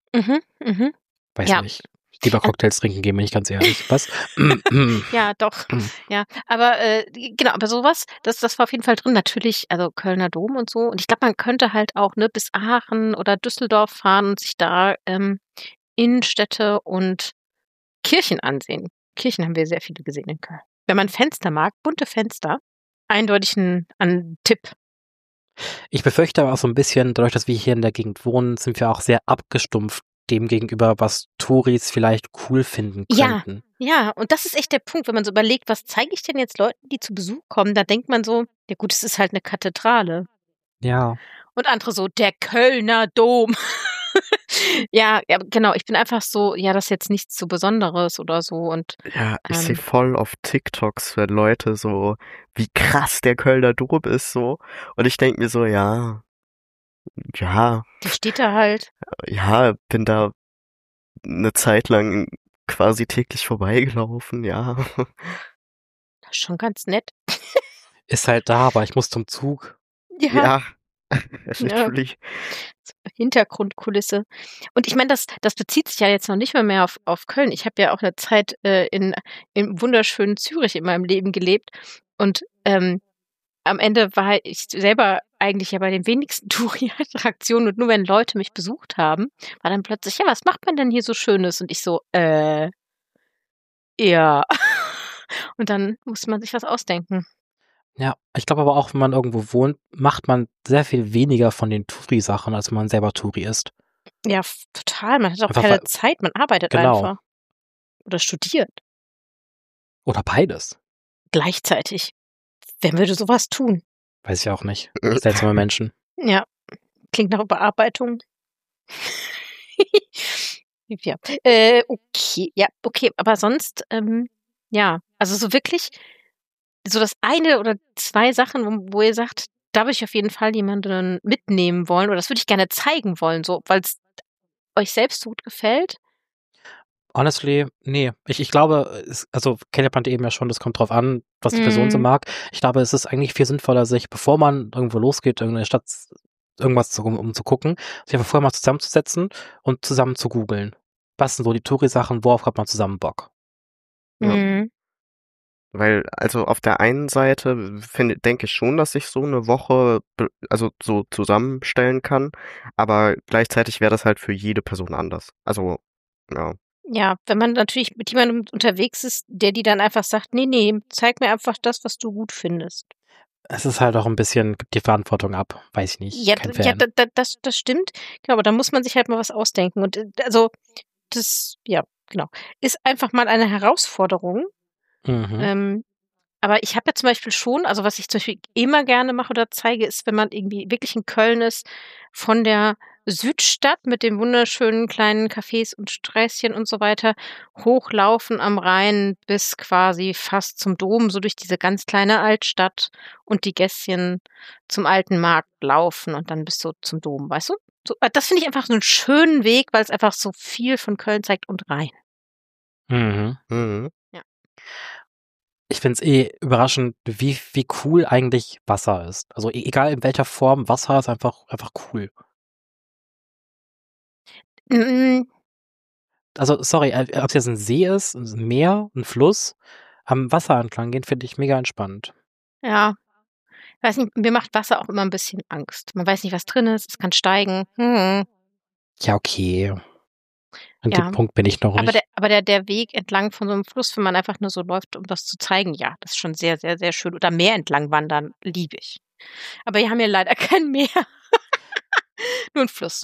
Weiß Ja. nicht. Lieber Cocktails trinken gehen, bin ich ganz ehrlich. Was? Ja, doch. Ja, aber genau, aber sowas, das war auf jeden Fall drin. Natürlich, also Kölner Dom und so. Und ich glaube, man könnte halt auch bis Aachen oder Düsseldorf fahren und sich da Innenstädte und Kirchen ansehen. Kirchen haben wir sehr viele gesehen in Köln. Wenn man Fenster mag, bunte Fenster, eindeutig ein Tipp. Ich befürchte aber auch so ein bisschen, dadurch, dass wir hier in der Gegend wohnen, sind wir auch sehr abgestumpft dem gegenüber, was Touris vielleicht cool finden könnten. Ja, und das ist echt der Punkt, wenn man so überlegt, was zeige ich denn jetzt Leuten, die zu Besuch kommen, da denkt man so, ja gut, es ist halt eine Kathedrale. Ja. Und andere so, der Kölner Dom. Ja, genau, ich bin einfach so, ja, das ist jetzt nichts so Besonderes oder so. Und ja, ich sehe voll auf TikToks, wenn Leute so, wie krass der Kölner Dom ist so. Und ich denke mir so, ja. Der steht da halt. Ja, bin da eine Zeit lang quasi täglich vorbeigelaufen, ja. Das ist schon ganz nett. Ist halt da, aber ich muss zum Zug. Ja. Literally. Hintergrundkulisse. Und ich meine, das bezieht sich ja jetzt noch nicht mehr auf Köln. Ich habe ja auch eine Zeit im wunderschönen Zürich in meinem Leben gelebt. Und am Ende war ich selber eigentlich ja bei den wenigsten Touri-Attraktionen und nur wenn Leute mich besucht haben, war dann plötzlich, ja, was macht man denn hier so Schönes? Und ich so, ja. Und dann musste man sich was ausdenken. Ja, ich glaube aber auch, wenn man irgendwo wohnt, macht man sehr viel weniger von den Touri-Sachen, als wenn man selber Touri ist. Ja, total. Man hat auch Einfach keine Zeit, man arbeitet einfach. Oder studiert. Oder beides. Gleichzeitig. Wer würde sowas tun? Weiß ich auch nicht. Seltsame Menschen. Ja, klingt nach Überarbeitung. Ja. Okay, ja, okay, aber sonst, ja, also so wirklich, so das eine oder zwei Sachen, wo ihr sagt, da würde ich auf jeden Fall jemanden mitnehmen wollen oder das würde ich gerne zeigen wollen, so, weil es euch selbst so gut gefällt. Honestly, nee. Ich glaube, also Caleb meinte eben ja schon, das kommt drauf an, was die Person so mag. Ich glaube, es ist eigentlich viel sinnvoller, sich, bevor man irgendwo losgeht, irgendeine Stadt, irgendwas um zu gucken, sich einfach vorher mal zusammenzusetzen und zusammen zu googeln. Was sind so die Touri-Sachen, worauf hat man zusammen Bock? Ja. Weil, also auf der einen Seite denke ich schon, dass ich so eine Woche so zusammenstellen kann, aber gleichzeitig wäre das halt für jede Person anders. Also, ja. Ja, wenn man natürlich mit jemandem unterwegs ist, der die dann einfach sagt, nee, zeig mir einfach das, was du gut findest. Es ist halt auch ein bisschen, gibt die Verantwortung ab. Weiß ich nicht. Ja, Kein ja, Fan. das stimmt. Genau, aber da muss man sich halt mal was ausdenken. Und also, das, ja, genau. Ist einfach mal eine Herausforderung. Mhm. Aber ich habe ja zum Beispiel schon, also was ich zum Beispiel immer gerne mache oder zeige, ist, wenn man irgendwie wirklich in Köln ist, von der Südstadt mit den wunderschönen kleinen Cafés und Sträßchen und so weiter, hochlaufen am Rhein bis quasi fast zum Dom, so durch diese ganz kleine Altstadt und die Gässchen zum alten Markt laufen und dann bis so zum Dom, weißt du? So, das finde ich einfach so einen schönen Weg, weil es einfach so viel von Köln zeigt und Rhein. Mhm. Mhm. Ich find's überraschend, wie cool eigentlich Wasser ist. Also egal in welcher Form, Wasser ist einfach cool. Mm, Also sorry, ob es jetzt ein See ist, ein Meer, ein Fluss, am Wasser entlang gehen, finde ich mega entspannt. ja. Weiß nicht, mir macht Wasser auch immer ein bisschen Angst. Man weiß nicht, was drin ist, es kann steigen. Ja, okay. An dem Ja, Punkt bin ich noch aber nicht. der Weg entlang von so einem Fluss, wenn man einfach nur so läuft, um das zu zeigen, ja, das ist schon sehr, sehr, sehr schön. Oder Meer entlang wandern, liebe ich. Aber wir haben hier leider kein Meer. Nur ein Fluss.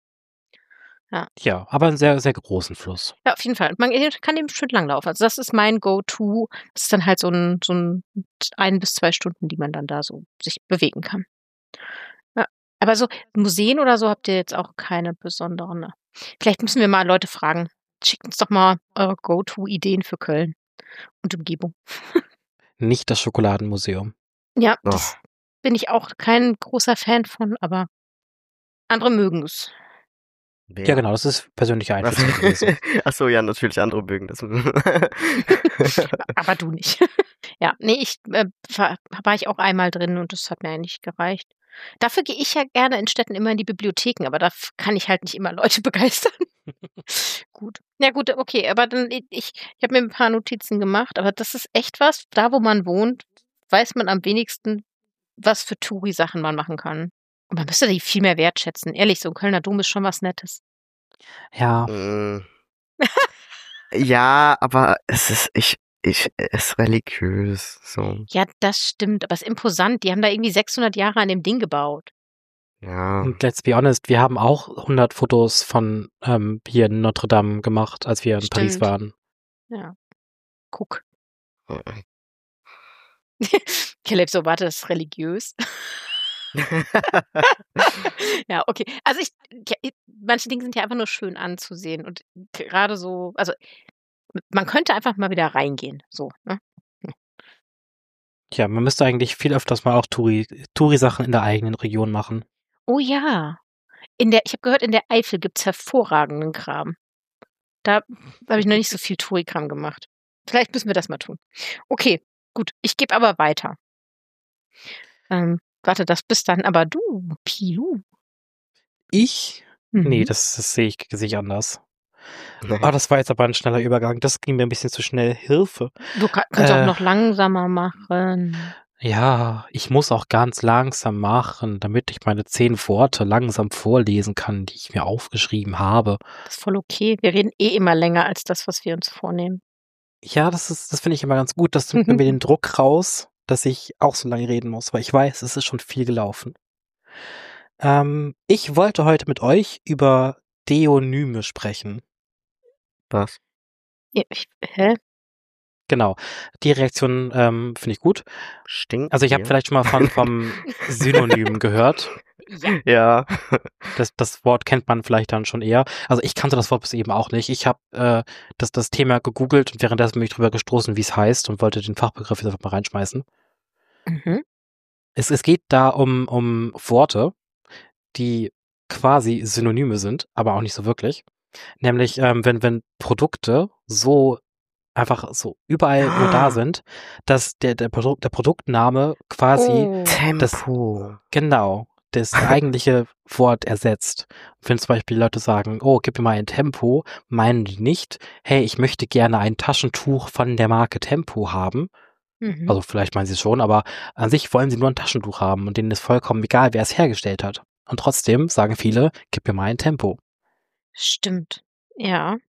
Ja, aber einen sehr, sehr großen Fluss. Ja, auf jeden Fall. Man kann eben schön langlaufen. Also das ist mein Go-To. Das ist dann halt so ein bis 2 Stunden, die man dann da so sich bewegen kann. Ja. Aber so Museen oder so habt ihr jetzt auch keine besonderen. Ne? Vielleicht müssen wir mal Leute fragen. Schickt uns doch mal eure Go-To-Ideen für Köln und Umgebung. Nicht das Schokoladenmuseum. Ja, Oh, das bin ich auch kein großer Fan von, aber andere mögen es. Ja, wer? genau, das ist persönliche Was? Einschätzung gewesen. Achso, ja, natürlich andere mögen das. Aber du nicht. Ja, nee, war ich auch einmal drin und das hat mir eigentlich gereicht. Dafür gehe ich ja gerne in Städten immer in die Bibliotheken, aber da kann ich halt nicht immer Leute begeistern. Gut. Ja gut, okay, aber dann ich habe mir ein paar Notizen gemacht, aber das ist echt was, da wo man wohnt, weiß man am wenigsten, was für Touri-Sachen man machen kann. Und man müsste die viel mehr wertschätzen. Ehrlich, so ein Kölner Dom ist schon was Nettes. Ja, Mm, ja, aber es ist religiös, so. Ja, das stimmt, aber es ist imposant. Die haben da irgendwie 600 Jahre an dem Ding gebaut. Ja. und let's be honest, wir haben auch 100 Fotos von hier in Notre Dame gemacht, als wir in Paris Stimmt. waren. Ja, guck. Caleb, so warte, das ist religiös. Ja, okay. Also manche Dinge sind ja einfach nur schön anzusehen und gerade so, also man könnte einfach mal wieder reingehen, so, ne? Ja, man müsste eigentlich viel öfters mal auch Touri-Sachen in der eigenen Region machen. Oh ja. Ich habe gehört, in der Eifel gibt's hervorragenden Kram. Da habe ich noch nicht so viel Touri-Kram gemacht. Vielleicht müssen wir das mal tun. Okay, gut. Ich gebe aber weiter. Warte, das bist dann aber du, Pilu. Ich? Nee, Mhm. das sehe ich anders. Nee. Oh, das war jetzt aber ein schneller Übergang. Das ging mir ein bisschen zu schnell. Hilfe. Du kannst auch noch langsamer machen. Ja, ich muss auch ganz langsam machen, damit ich meine 10 Worte langsam vorlesen kann, die ich mir aufgeschrieben habe. Das ist voll okay. Wir reden eh immer länger als das, was wir uns vornehmen. Ja, das finde ich immer ganz gut. Das nimmt mir den Druck raus, dass ich auch so lange reden muss, weil ich weiß, es ist schon viel gelaufen. Ich wollte heute mit euch über Deonyme sprechen. Was? Ja, hä? Genau. Die Reaktion finde ich gut. Stinkt Also ich habe hier? vielleicht schon mal vom Synonym gehört. Ja. Das Wort kennt man vielleicht dann schon eher. Also ich kannte das Wort bis eben auch nicht. Ich habe das Thema gegoogelt und währenddessen bin ich drüber gestoßen, wie es heißt und wollte den Fachbegriff jetzt einfach mal reinschmeißen. Mhm. Es geht da um Worte, die quasi Synonyme sind, aber auch nicht so wirklich. Nämlich, wenn Produkte so einfach so überall nur da sind, dass der Produktname quasi Oh. Tempo. das eigentliche Wort ersetzt. Wenn zum Beispiel Leute sagen, oh, gib mir mal ein Tempo, meinen die nicht, hey, ich möchte gerne ein Taschentuch von der Marke Tempo haben. Mhm. Also vielleicht meinen sie es schon, aber an sich wollen sie nur ein Taschentuch haben und denen ist vollkommen egal, wer es hergestellt hat. Und trotzdem sagen viele, gib mir mal ein Tempo. Stimmt. Ja.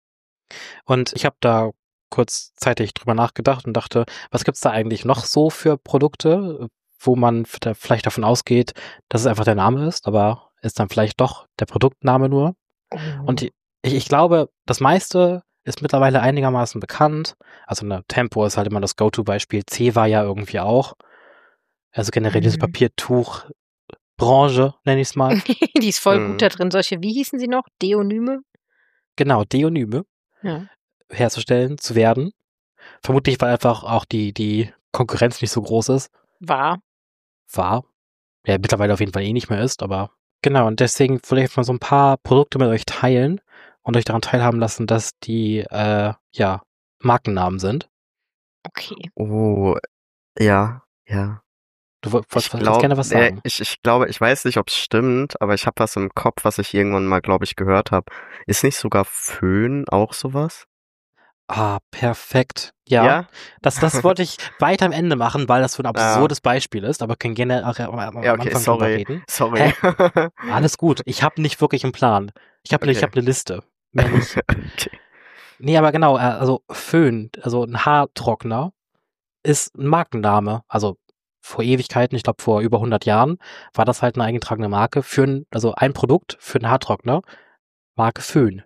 Und ich habe da kurzzeitig drüber nachgedacht und dachte, was gibt's da eigentlich noch so für Produkte, wo man vielleicht davon ausgeht, dass es einfach der Name ist, aber ist dann vielleicht doch der Produktname nur. Und ich glaube, das meiste ist mittlerweile einigermaßen bekannt. Also eine Tempo ist halt immer das Go-To-Beispiel. Zewa ja irgendwie auch. Also generell diese Papiertuch-Branche, nenne ich es mal. Die ist voll gut da drin. Solche, wie hießen sie noch? Deonyme? Genau, Deonyme herzustellen, zu werden. Vermutlich, weil einfach auch die Konkurrenz nicht so groß ist. War. Ja, mittlerweile auf jeden Fall nicht mehr ist, aber genau. Und deswegen vielleicht mal so ein paar Produkte mit euch teilen und euch daran teilhaben lassen, dass die, Markennamen sind. Okay. Oh, ja. Du wolltest gerne was sagen. Ich glaube, ich weiß nicht, ob es stimmt, aber ich habe was im Kopf, was ich irgendwann mal, glaube ich, gehört habe. Ist nicht sogar Föhn auch sowas? Ah, perfekt. Ja. Das wollte ich weiter am Ende machen, weil das so ein absurdes Beispiel ist, aber können gerne am Anfang drüber reden. Sorry. Alles gut. Ich habe nicht wirklich einen Plan. Ich habe eine Liste. Mehr nicht. Okay. Nee, aber genau, also Föhn, also ein Haartrockner, ist ein Markenname. Also vor Ewigkeiten, ich glaube vor über 100 Jahren, war das halt eine eingetragene Marke für ein Produkt für einen Haartrockner, Marke Föhn.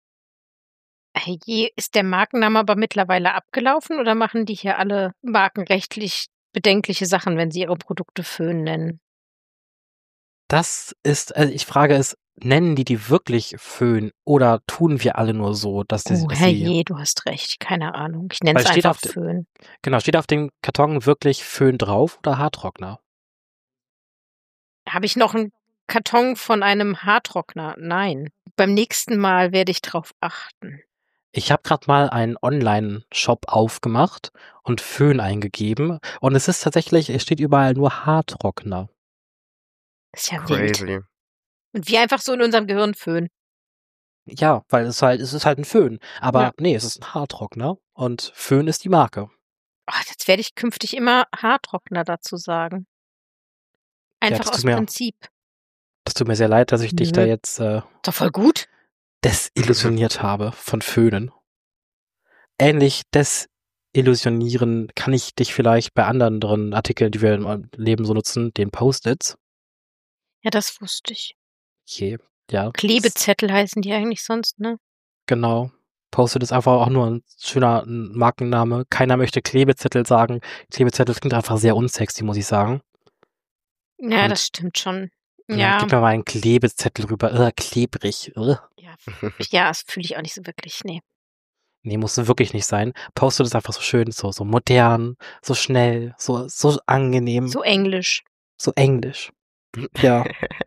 Hey, ist der Markenname aber mittlerweile abgelaufen oder machen die hier alle markenrechtlich bedenkliche Sachen, wenn sie ihre Produkte Föhn nennen? Das ist, ich frage es, nennen die wirklich Föhn oder tun wir alle nur so, dass die Herrje, du hast recht, keine Ahnung. Ich nenne es einfach Föhn. Genau, steht auf dem Karton wirklich Föhn drauf oder Haartrockner? Habe ich noch einen Karton von einem Haartrockner? Nein. Beim nächsten Mal werde ich drauf achten. Ich habe gerade mal einen Online-Shop aufgemacht und Föhn eingegeben und es ist tatsächlich, es steht überall nur Haartrockner. Das ist ja Crazy. wild. Und wir einfach so in unserem Gehirn Föhn. Ja, weil es ist halt ein Föhn. Aber nee, es ist ein Haartrockner und Föhn ist die Marke. Ach, jetzt werde ich künftig immer Haartrockner dazu sagen. Einfach aus Prinzip. Das tut mir sehr leid, dass ich dich da jetzt doch voll gut. Desillusioniert habe von Föhnen. Ähnlich desillusionieren kann ich dich vielleicht bei anderen Artikeln, die wir im Leben so nutzen, den Post-its. Ja, das wusste ich. Okay, ja. Klebezettel heißen die eigentlich sonst, ne? Genau. Post-it ist einfach auch nur ein schöner Markenname. Keiner möchte Klebezettel sagen. Klebezettel klingt einfach sehr unsexy, muss ich sagen. Ja, und das stimmt schon. Ja. Gib mir mal einen Klebezettel rüber. Klebrig. Ja, das fühle ich auch nicht so wirklich, nee. Nee, muss wirklich nicht sein. Post-it ist einfach so schön, so modern, so schnell, so angenehm. So englisch. So englisch. Ja.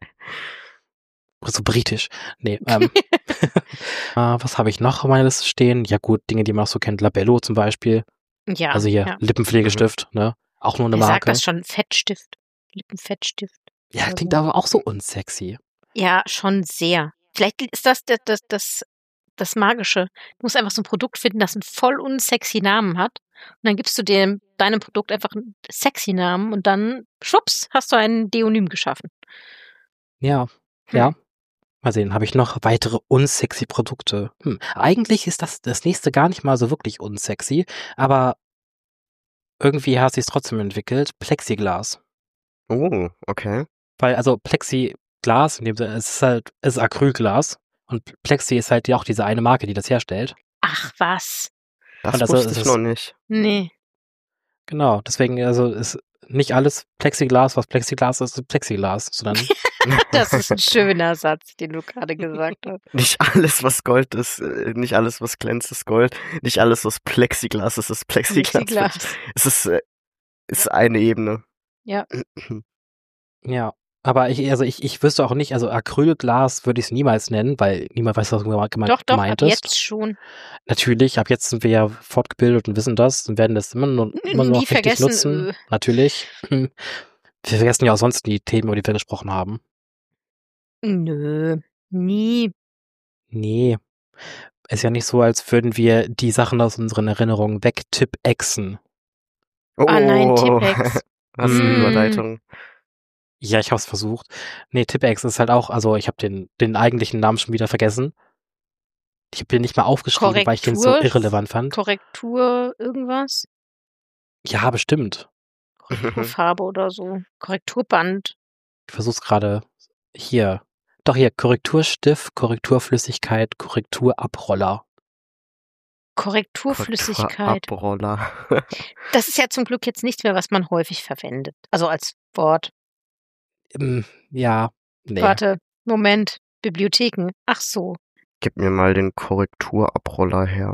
So britisch. Nee, was habe ich noch auf meiner Liste stehen? Ja gut, Dinge, die man auch so kennt. Labello zum Beispiel. Ja. Also hier, Lippenpflegestift, ne? Auch nur eine Marke. Sagt das schon? Fettstift. Lippenfettstift. Ja, klingt aber auch so unsexy. Ja, schon sehr. Vielleicht ist das Magische. Du musst einfach so ein Produkt finden, das einen voll unsexy Namen hat. Und dann gibst du deinem Produkt einfach einen sexy Namen und dann, schwupps, hast du ein Deonym geschaffen. Ja, ja. Mal sehen, habe ich noch weitere unsexy Produkte? Eigentlich ist das nächste gar nicht mal so wirklich unsexy, aber irgendwie hat sich es trotzdem entwickelt. Plexiglas. Oh, okay. Weil, also Plexiglas, in dem Sinne, es ist Acrylglas und Plexi ist halt auch diese eine Marke, die das herstellt. Ach, was? Das wusste ich noch nicht. Nee. Genau, deswegen, also ist nicht alles Plexiglas, was Plexiglas ist Plexiglas, sondern das ist ein schöner Satz, den du gerade gesagt hast. Nicht alles, was Gold ist, nicht alles, was glänzt, ist Gold. Nicht alles, was Plexiglas ist Plexiglas. Es ist eine Ebene. Ja. Ja, aber ich wüsste auch nicht, also Acrylglas würde ich es niemals nennen, weil niemand weiß, was gemeint ist. Doch, ab jetzt schon. Natürlich, ab jetzt sind wir ja fortgebildet und wissen das und werden das immer noch richtig nutzen. Natürlich. Wir vergessen ja auch sonst die Themen, über die wir gesprochen haben. Nö, nie. Nee. Ist ja nicht so, als würden wir die Sachen aus unseren Erinnerungen wegtippexen. Oh, nein, Tippex. Was für eine Überleitung. Ja, ich hab's versucht. Nee, Tippex ist halt auch, also ich habe den eigentlichen Namen schon wieder vergessen. Ich habe den nicht mal aufgeschrieben, weil ich den so Korrektur- irrelevant fand. Korrektur irgendwas? Ja, bestimmt. Korrekturfarbe oder so. Korrekturband. Ich versuch's gerade hier. Doch hier, Korrekturstift, Korrekturflüssigkeit, Korrekturabroller. Korrekturflüssigkeit. Abroller. Das ist ja zum Glück jetzt nichts mehr, was man häufig verwendet. Also als Wort. Ja, nee. Warte, Moment. Bibliotheken. Ach so. Gib mir mal den Korrekturabroller her.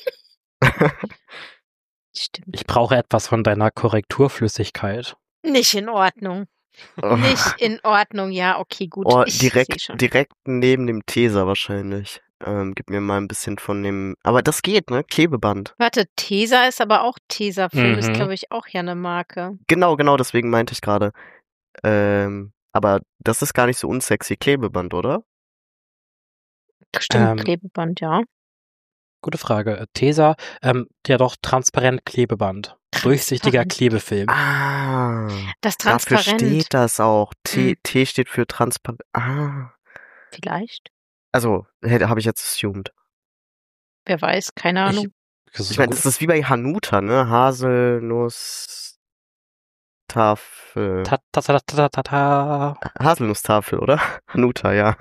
Stimmt. Ich brauche etwas von deiner Korrekturflüssigkeit. Nicht in Ordnung. Nicht in Ordnung. Ja, okay, gut. Oh, Ich seh direkt schon. neben dem Teser wahrscheinlich. Gib mir mal ein bisschen von dem. Aber das geht, ne? Klebeband. Warte, Tesa ist aber auch Tesafilm, ist Mhm. glaube ich auch ja eine Marke. Genau, deswegen meinte ich gerade. Aber das ist gar nicht so unsexy Klebeband, oder? Stimmt, Klebeband, ja. Gute Frage. Tesa, ja doch, transparent Klebeband. Durchsichtiger Transparent. Klebefilm. Ah. Das Dafür transparent. steht das auch. Mhm. T steht für transparent. Ah. Vielleicht. Also, habe ich jetzt assumed. Wer weiß, keine Ahnung. Ich meine, das ist wie bei Hanuta, ne? Haselnuss Tafel. Haselnusstafel, oder? Hanuta, ja.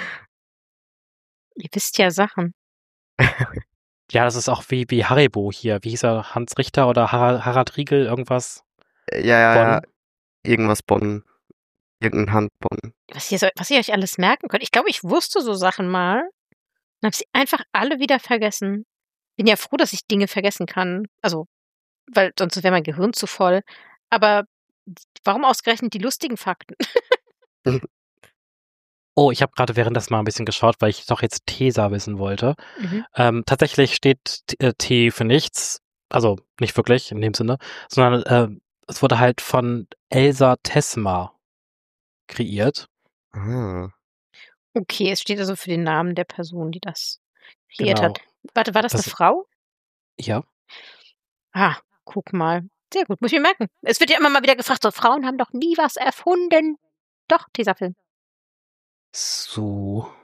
Ihr wisst ja Sachen. Ja, das ist auch wie Haribo hier. Wie hieß er? Hans Richter oder Harald Riegel, irgendwas? Ja. Bonn? Irgendwas Bonn. Irgendein Handbonn. Was ihr euch alles merken könnt. Ich glaube, ich wusste so Sachen mal und habe sie einfach alle wieder vergessen. Bin ja froh, dass ich Dinge vergessen kann. Also, weil sonst wäre mein Gehirn zu voll. Aber warum ausgerechnet die lustigen Fakten? Oh, ich habe gerade währenddessen mal ein bisschen geschaut, weil ich doch jetzt Tesa wissen wollte. Tatsächlich steht T für nichts. Also nicht wirklich in dem Sinne, sondern es wurde halt von Elsa Tesma kreiert. Ah. Okay, es steht also für den Namen der Person, die das kreiert Genau. hat. Warte, war das Das- eine Frau? Ja. Ah, guck mal. Sehr gut, muss ich mir merken. Es wird ja immer mal wieder gefragt, so Frauen haben doch nie was erfunden. Doch, Tesafilm. So.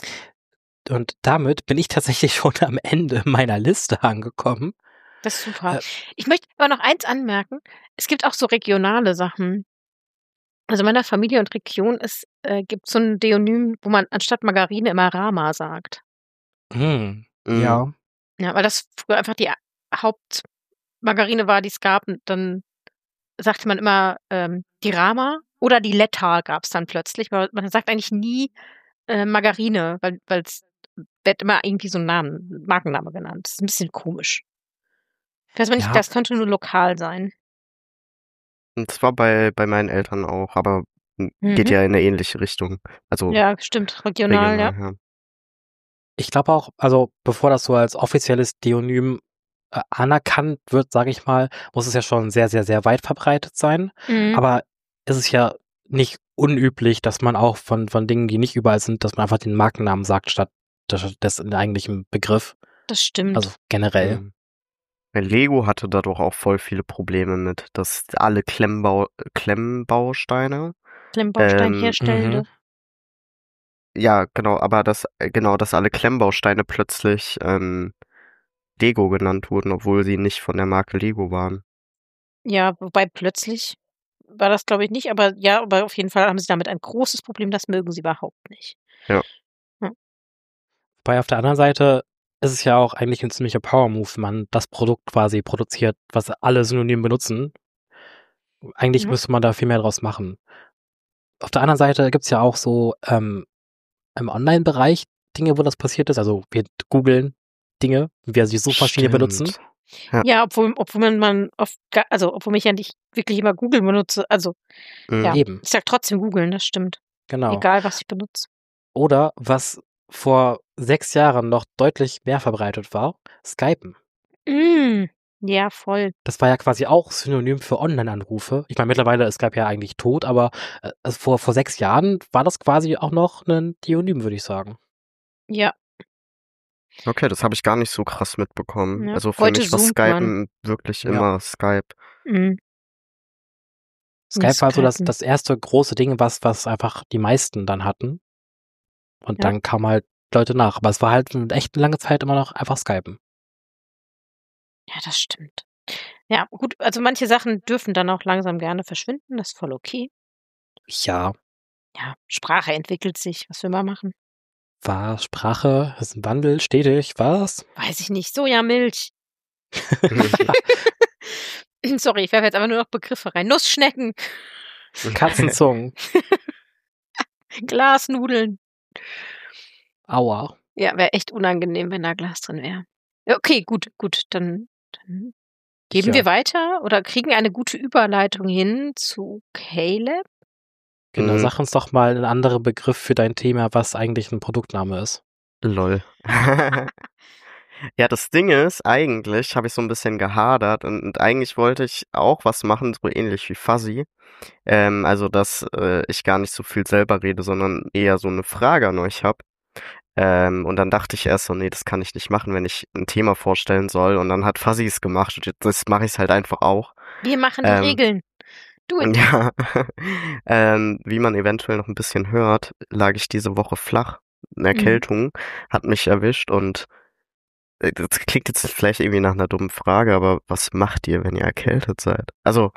Und damit bin ich tatsächlich schon am Ende meiner Liste angekommen. Das ist super. Ich möchte aber noch eins anmerken. Es gibt auch so regionale Sachen. Also in meiner Familie und Region gibt es so ein Deonym, wo man anstatt Margarine immer Rama sagt. Mhm. Ja. Ja, weil das früher einfach die Hauptmargarine war, die es gab. Und dann sagte man immer die Rama oder die Letta gab es dann plötzlich. Aber man sagt eigentlich nie Margarine, weil es wird immer irgendwie so ein Markenname genannt. Das ist ein bisschen komisch. Ich weiß mal nicht, Ja. das könnte nur lokal sein. Und das war bei meinen Eltern auch, aber geht ja in eine ähnliche Richtung. Also Ja, stimmt. Regional, ja. ja. Ich glaube auch, also bevor das so als offizielles Deonym anerkannt wird, sage ich mal, muss es ja schon sehr, sehr, sehr weit verbreitet sein. Mhm. Aber es ist ja nicht unüblich, dass man auch von Dingen, die nicht überall sind, dass man einfach den Markennamen sagt, statt des eigentlichen Begriff. Das stimmt. Also generell. Mhm. Lego hatte da doch auch voll viele Probleme mit, dass alle Klemmbausteine. Klemmbaustein herstellende. Ja, genau, aber dass alle Klemmbausteine plötzlich Lego genannt wurden, obwohl sie nicht von der Marke Lego waren. Ja, wobei plötzlich war das, glaube ich, nicht, aber ja, aber auf jeden Fall haben sie damit ein großes Problem, das mögen sie überhaupt nicht. Ja. Wobei auf der anderen Seite ist es ja auch eigentlich ein ziemlicher Power-Move, wenn man das Produkt quasi produziert, was alle synonym benutzen. Eigentlich müsste man da viel mehr draus machen. Auf der anderen Seite gibt's ja auch so im Online-Bereich Dinge, wo das passiert ist. Also wir googeln Dinge, wie wir die Suchmaschine benutzen. Ja, obwohl man oft, obwohl ich ja nicht wirklich immer Google benutze. Also, ja, Eben. ich sag trotzdem googeln, das stimmt. Genau. Egal, was ich benutze. Oder was vor 6 Jahren noch deutlich mehr verbreitet war, Skypen. Ja, voll. Das war ja quasi auch Synonym für Online-Anrufe. Ich meine, mittlerweile ist Skype ja eigentlich tot, aber vor 6 Jahren war das quasi auch noch ein Deonym, würde ich sagen. Ja. Okay, das habe ich gar nicht so krass mitbekommen. Ja. Also für Heute mich war zoomt Skypen wirklich immer Skype. Skype war so das erste große Ding, was einfach die meisten dann hatten. Und dann kam halt Leute nach. Aber es war halt eine echt lange Zeit immer noch einfach Skypen. Ja, das stimmt. Ja, gut, also manche Sachen dürfen dann auch langsam gerne verschwinden, das ist voll okay. Ja, Ja, Sprache entwickelt sich, was will man machen? Sprache ist ein Wandel, stetig, was? Weiß ich nicht. Sojamilch. Sorry, ich werfe jetzt aber nur noch Begriffe rein. Nussschnecken, Katzenzungen. Glasnudeln. Aua. Ja, wäre echt unangenehm, wenn da Glas drin wäre. Ja, okay, gut, dann geben Ja. wir weiter oder kriegen eine gute Überleitung hin zu Caleb. Genau, Mhm. sag uns doch mal einen anderen Begriff für dein Thema, was eigentlich ein Produktname ist. Lol. Ja, das Ding ist, eigentlich habe ich so ein bisschen gehadert und eigentlich wollte ich auch was machen, so ähnlich wie Fuzzy. Also, dass ich gar nicht so viel selber rede, sondern eher so eine Frage an euch habe. Und dann dachte ich erst so, nee, das kann ich nicht machen, wenn ich ein Thema vorstellen soll. Und dann hat Fuzzy es gemacht und jetzt mache ich es halt einfach auch. Wir machen die Ähm, Regeln. Do it. Ja, wie man eventuell noch ein bisschen hört, lag ich diese Woche flach. Eine Erkältung hat mich erwischt und das klingt jetzt vielleicht irgendwie nach einer dummen Frage, aber was macht ihr, wenn ihr erkältet seid? Also,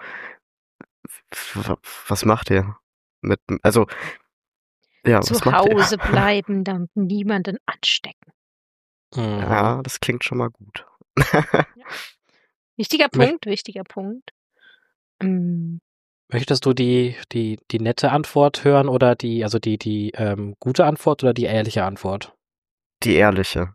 was macht ihr also, ja, Zu was macht ihr? Hause bleiben, dann niemanden anstecken. Mhm. Ja, das klingt schon mal gut. Wichtiger Mö- Punkt, wichtiger Punkt. Möchtest du die nette Antwort hören oder die gute Antwort oder die ehrliche Antwort? Die ehrliche.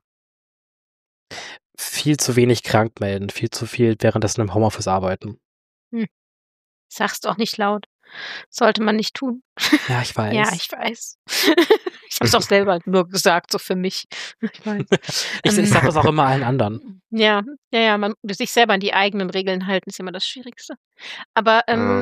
Viel zu wenig krank melden, viel zu viel währenddessen im Homeoffice arbeiten. Sag's doch nicht laut. Sollte man nicht tun. Ja, ich weiß. Ja, ich weiß. Ich hab's auch selber nur gesagt, so für mich. Ich weiß. Ich sag das auch immer allen anderen. Ja, man sich selber an die eigenen Regeln halten, ist immer das Schwierigste. Aber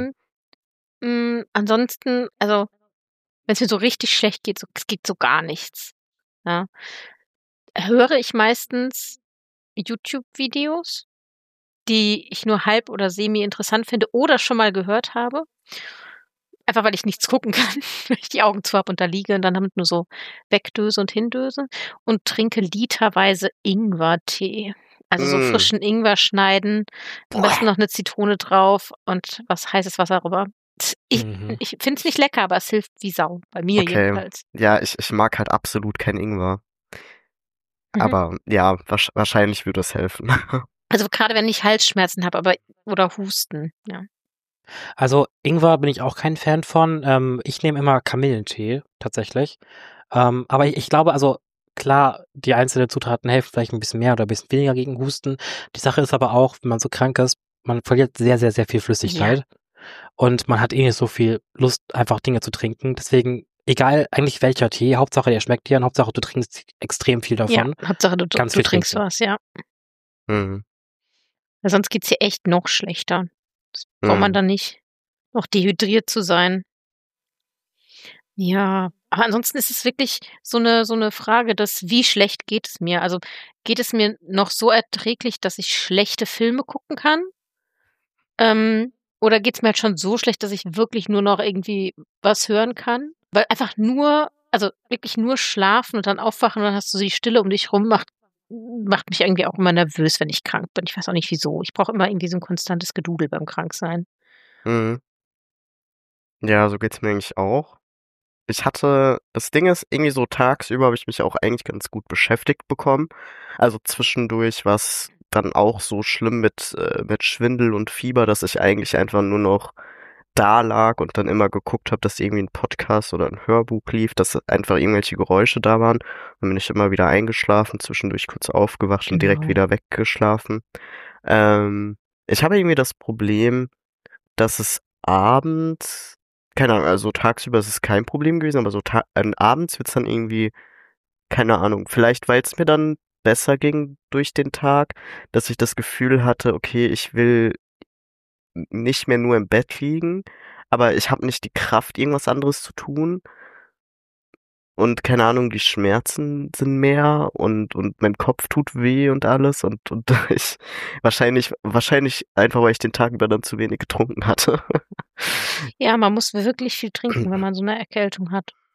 ansonsten, also wenn es mir so richtig schlecht geht, es geht so gar nichts. Ja. Höre ich meistens YouTube-Videos, die ich nur halb oder semi interessant finde oder schon mal gehört habe. Einfach weil ich nichts gucken kann, wenn ich die Augen zu habe und da liege und dann damit nur so wegdöse und hindöse und trinke literweise Ingwertee. Also so frischen Ingwer schneiden, am besten noch eine Zitrone drauf und was heißes Wasser rüber. Ich finde es nicht lecker, aber es hilft wie Sau. Bei mir Okay. jedenfalls. Ja, ich mag halt absolut kein Ingwer. Aber ja, wahrscheinlich würde es helfen. Also gerade wenn ich Halsschmerzen habe, oder Husten, ja. Also Ingwer bin ich auch kein Fan von. Ich nehme immer Kamillentee tatsächlich. Aber ich glaube, also klar, die einzelnen Zutaten helfen vielleicht ein bisschen mehr oder ein bisschen weniger gegen Husten. Die Sache ist aber auch, wenn man so krank ist, man verliert sehr, sehr, sehr viel Flüssigkeit. Und man hat eh nicht so viel Lust, einfach Dinge zu trinken. Deswegen, egal eigentlich welcher Tee, Hauptsache der schmeckt dir und Hauptsache du trinkst extrem viel davon. Ja, Hauptsache du Ganz viel trinkst trinken. was, ja. Mhm. Weil sonst geht's dir echt noch schlechter. Das braucht man dann nicht, noch dehydriert zu sein. Ja, aber ansonsten ist es wirklich so eine Frage, wie schlecht geht es mir? Also geht es mir noch so erträglich, dass ich schlechte Filme gucken kann? Oder geht's mir halt schon so schlecht, dass ich wirklich nur noch irgendwie was hören kann? Weil einfach also wirklich nur schlafen und dann aufwachen und dann hast du die Stille um dich rum, macht mich irgendwie auch immer nervös, wenn ich krank bin. Ich weiß auch nicht wieso. Ich brauche immer irgendwie so ein konstantes Gedudel beim Kranksein. Mhm. Ja, so geht's mir eigentlich auch. Das Ding ist, irgendwie so tagsüber habe ich mich auch eigentlich ganz gut beschäftigt bekommen. Also zwischendurch war es dann auch so schlimm mit Schwindel und Fieber, dass ich eigentlich einfach nur noch da lag und dann immer geguckt habe, dass irgendwie ein Podcast oder ein Hörbuch lief, dass einfach irgendwelche Geräusche da waren. Dann bin ich immer wieder eingeschlafen, zwischendurch kurz aufgewacht und direkt Genau. wieder weggeschlafen. Ich habe irgendwie das Problem, dass es abends, keine Ahnung, also tagsüber ist es kein Problem gewesen, aber so abends wird's dann irgendwie, keine Ahnung, vielleicht weil es mir dann besser ging durch den Tag, dass ich das Gefühl hatte, okay, ich will nicht mehr nur im Bett liegen, aber ich habe nicht die Kraft, irgendwas anderes zu tun. Und keine Ahnung, die Schmerzen sind mehr und mein Kopf tut weh und alles und ich wahrscheinlich einfach, weil ich den Tag über dann zu wenig getrunken hatte. Ja, man muss wirklich viel trinken, wenn man so eine Erkältung hat.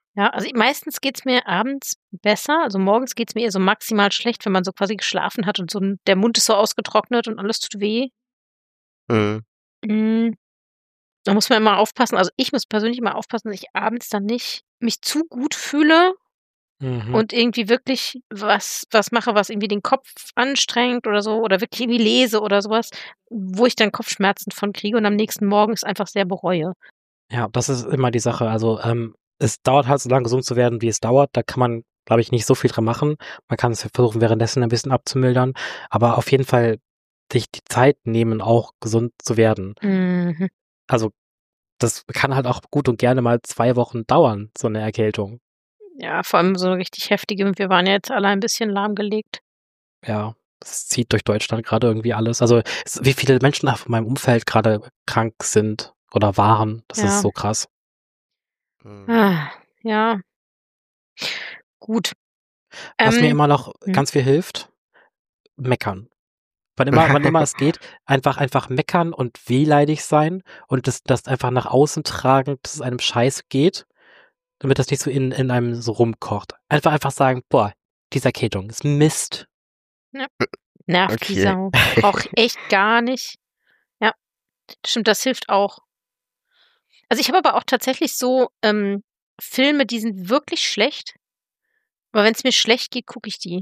Ja, also meistens geht's mir abends besser. Also morgens geht's mir eher so maximal schlecht, wenn man so quasi geschlafen hat und so der Mund ist so ausgetrocknet und alles tut weh. Mhm. Mm, Da muss man immer aufpassen. Also ich muss persönlich immer aufpassen, dass ich abends dann nicht mich zu gut fühle Mhm. und irgendwie wirklich was mache, was irgendwie den Kopf anstrengt oder so oder wirklich irgendwie lese oder sowas, wo ich dann Kopfschmerzen von kriege und am nächsten Morgen es einfach sehr bereue. Ja, das ist immer die Sache. Also, es dauert halt so lange, gesund zu werden, wie es dauert. Da kann man, glaube ich, nicht so viel dran machen. Man kann es versuchen, währenddessen ein bisschen abzumildern. Aber auf jeden Fall sich die Zeit nehmen, auch gesund zu werden. Mhm. Also, das kann halt auch gut und gerne mal 2 Wochen dauern, so eine Erkältung. Ja, vor allem so eine richtig heftige. Wir waren ja jetzt alle ein bisschen lahmgelegt. Ja, es zieht durch Deutschland gerade irgendwie alles. Also, wie viele Menschen auf meinem Umfeld gerade krank sind oder waren, das ist Ja. so krass. Ah, ja, gut. Was mir immer noch hm. ganz viel hilft, meckern. Wann immer es geht, einfach meckern und wehleidig sein und das einfach nach außen tragen, dass es einem scheiße geht, damit das nicht so in einem so rumkocht. Einfach sagen, boah, diese Erkältung ist Mist. Ja. Nervt wie Okay. Sau. Brauche ich echt gar nicht. Ja, stimmt, das hilft auch. Also ich habe aber auch tatsächlich so Filme, die sind wirklich schlecht, aber wenn es mir schlecht geht, gucke ich die.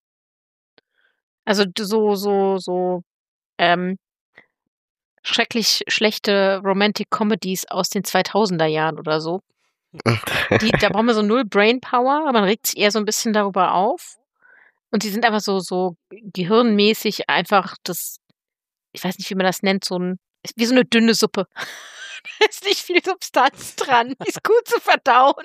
Also so ähm, schrecklich schlechte Romantic Comedies aus den 2000er Jahren oder so. Da brauchen wir so null Brainpower, aber man regt sich eher so ein bisschen darüber auf. Und die sind einfach so gehirnmäßig einfach ich weiß nicht, wie man das nennt, ist wie so eine dünne Suppe. Da ist nicht viel Substanz dran. Die ist gut zu verdauen.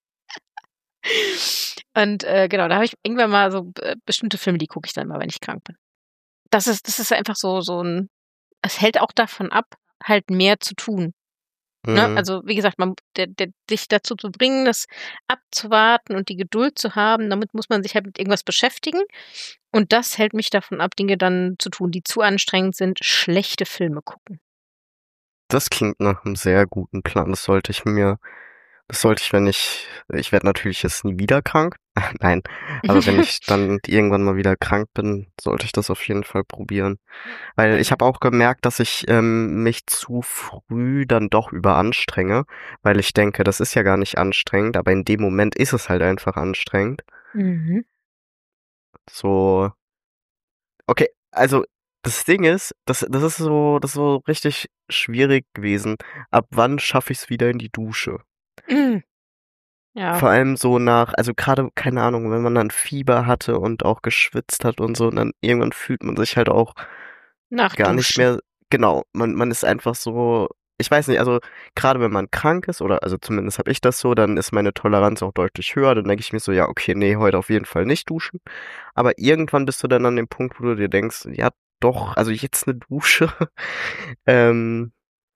Und genau, da habe ich irgendwann mal so bestimmte Filme, die gucke ich dann mal, wenn ich krank bin. Das ist einfach es hält auch davon ab, halt mehr zu tun. Ne? Mhm. Also, wie gesagt, dich dazu zu bringen, das abzuwarten und die Geduld zu haben, damit muss man sich halt mit irgendwas beschäftigen. Und das hält mich davon ab, Dinge dann zu tun, die zu anstrengend sind, schlechte Filme gucken. Das klingt nach einem sehr guten Plan. Wenn ich werde natürlich jetzt nie wieder krank. Nein, aber wenn ich dann irgendwann mal wieder krank bin, sollte ich das auf jeden Fall probieren. Weil ich habe auch gemerkt, dass ich mich zu früh dann doch überanstrenge, weil ich denke, das ist ja gar nicht anstrengend, aber in dem Moment ist es halt einfach anstrengend. Mhm. So, okay, also das Ding ist, das ist so richtig schwierig gewesen. Ab wann schaffe ich es wieder in die Dusche? Mm. Ja, Vor allem so also gerade, keine Ahnung, wenn man dann Fieber hatte und auch geschwitzt hat und so, und dann irgendwann fühlt man sich halt auch nach gar nicht Duschen. mehr, genau, man ist einfach so, ich weiß nicht, also gerade wenn man krank ist, oder also zumindest habe ich das so, dann ist meine Toleranz auch deutlich höher, dann denke ich mir so, ja, okay, nee, heute auf jeden Fall nicht duschen. Aber irgendwann bist du dann an dem Punkt, wo du dir denkst, ja, doch, also jetzt eine Dusche. Ähm,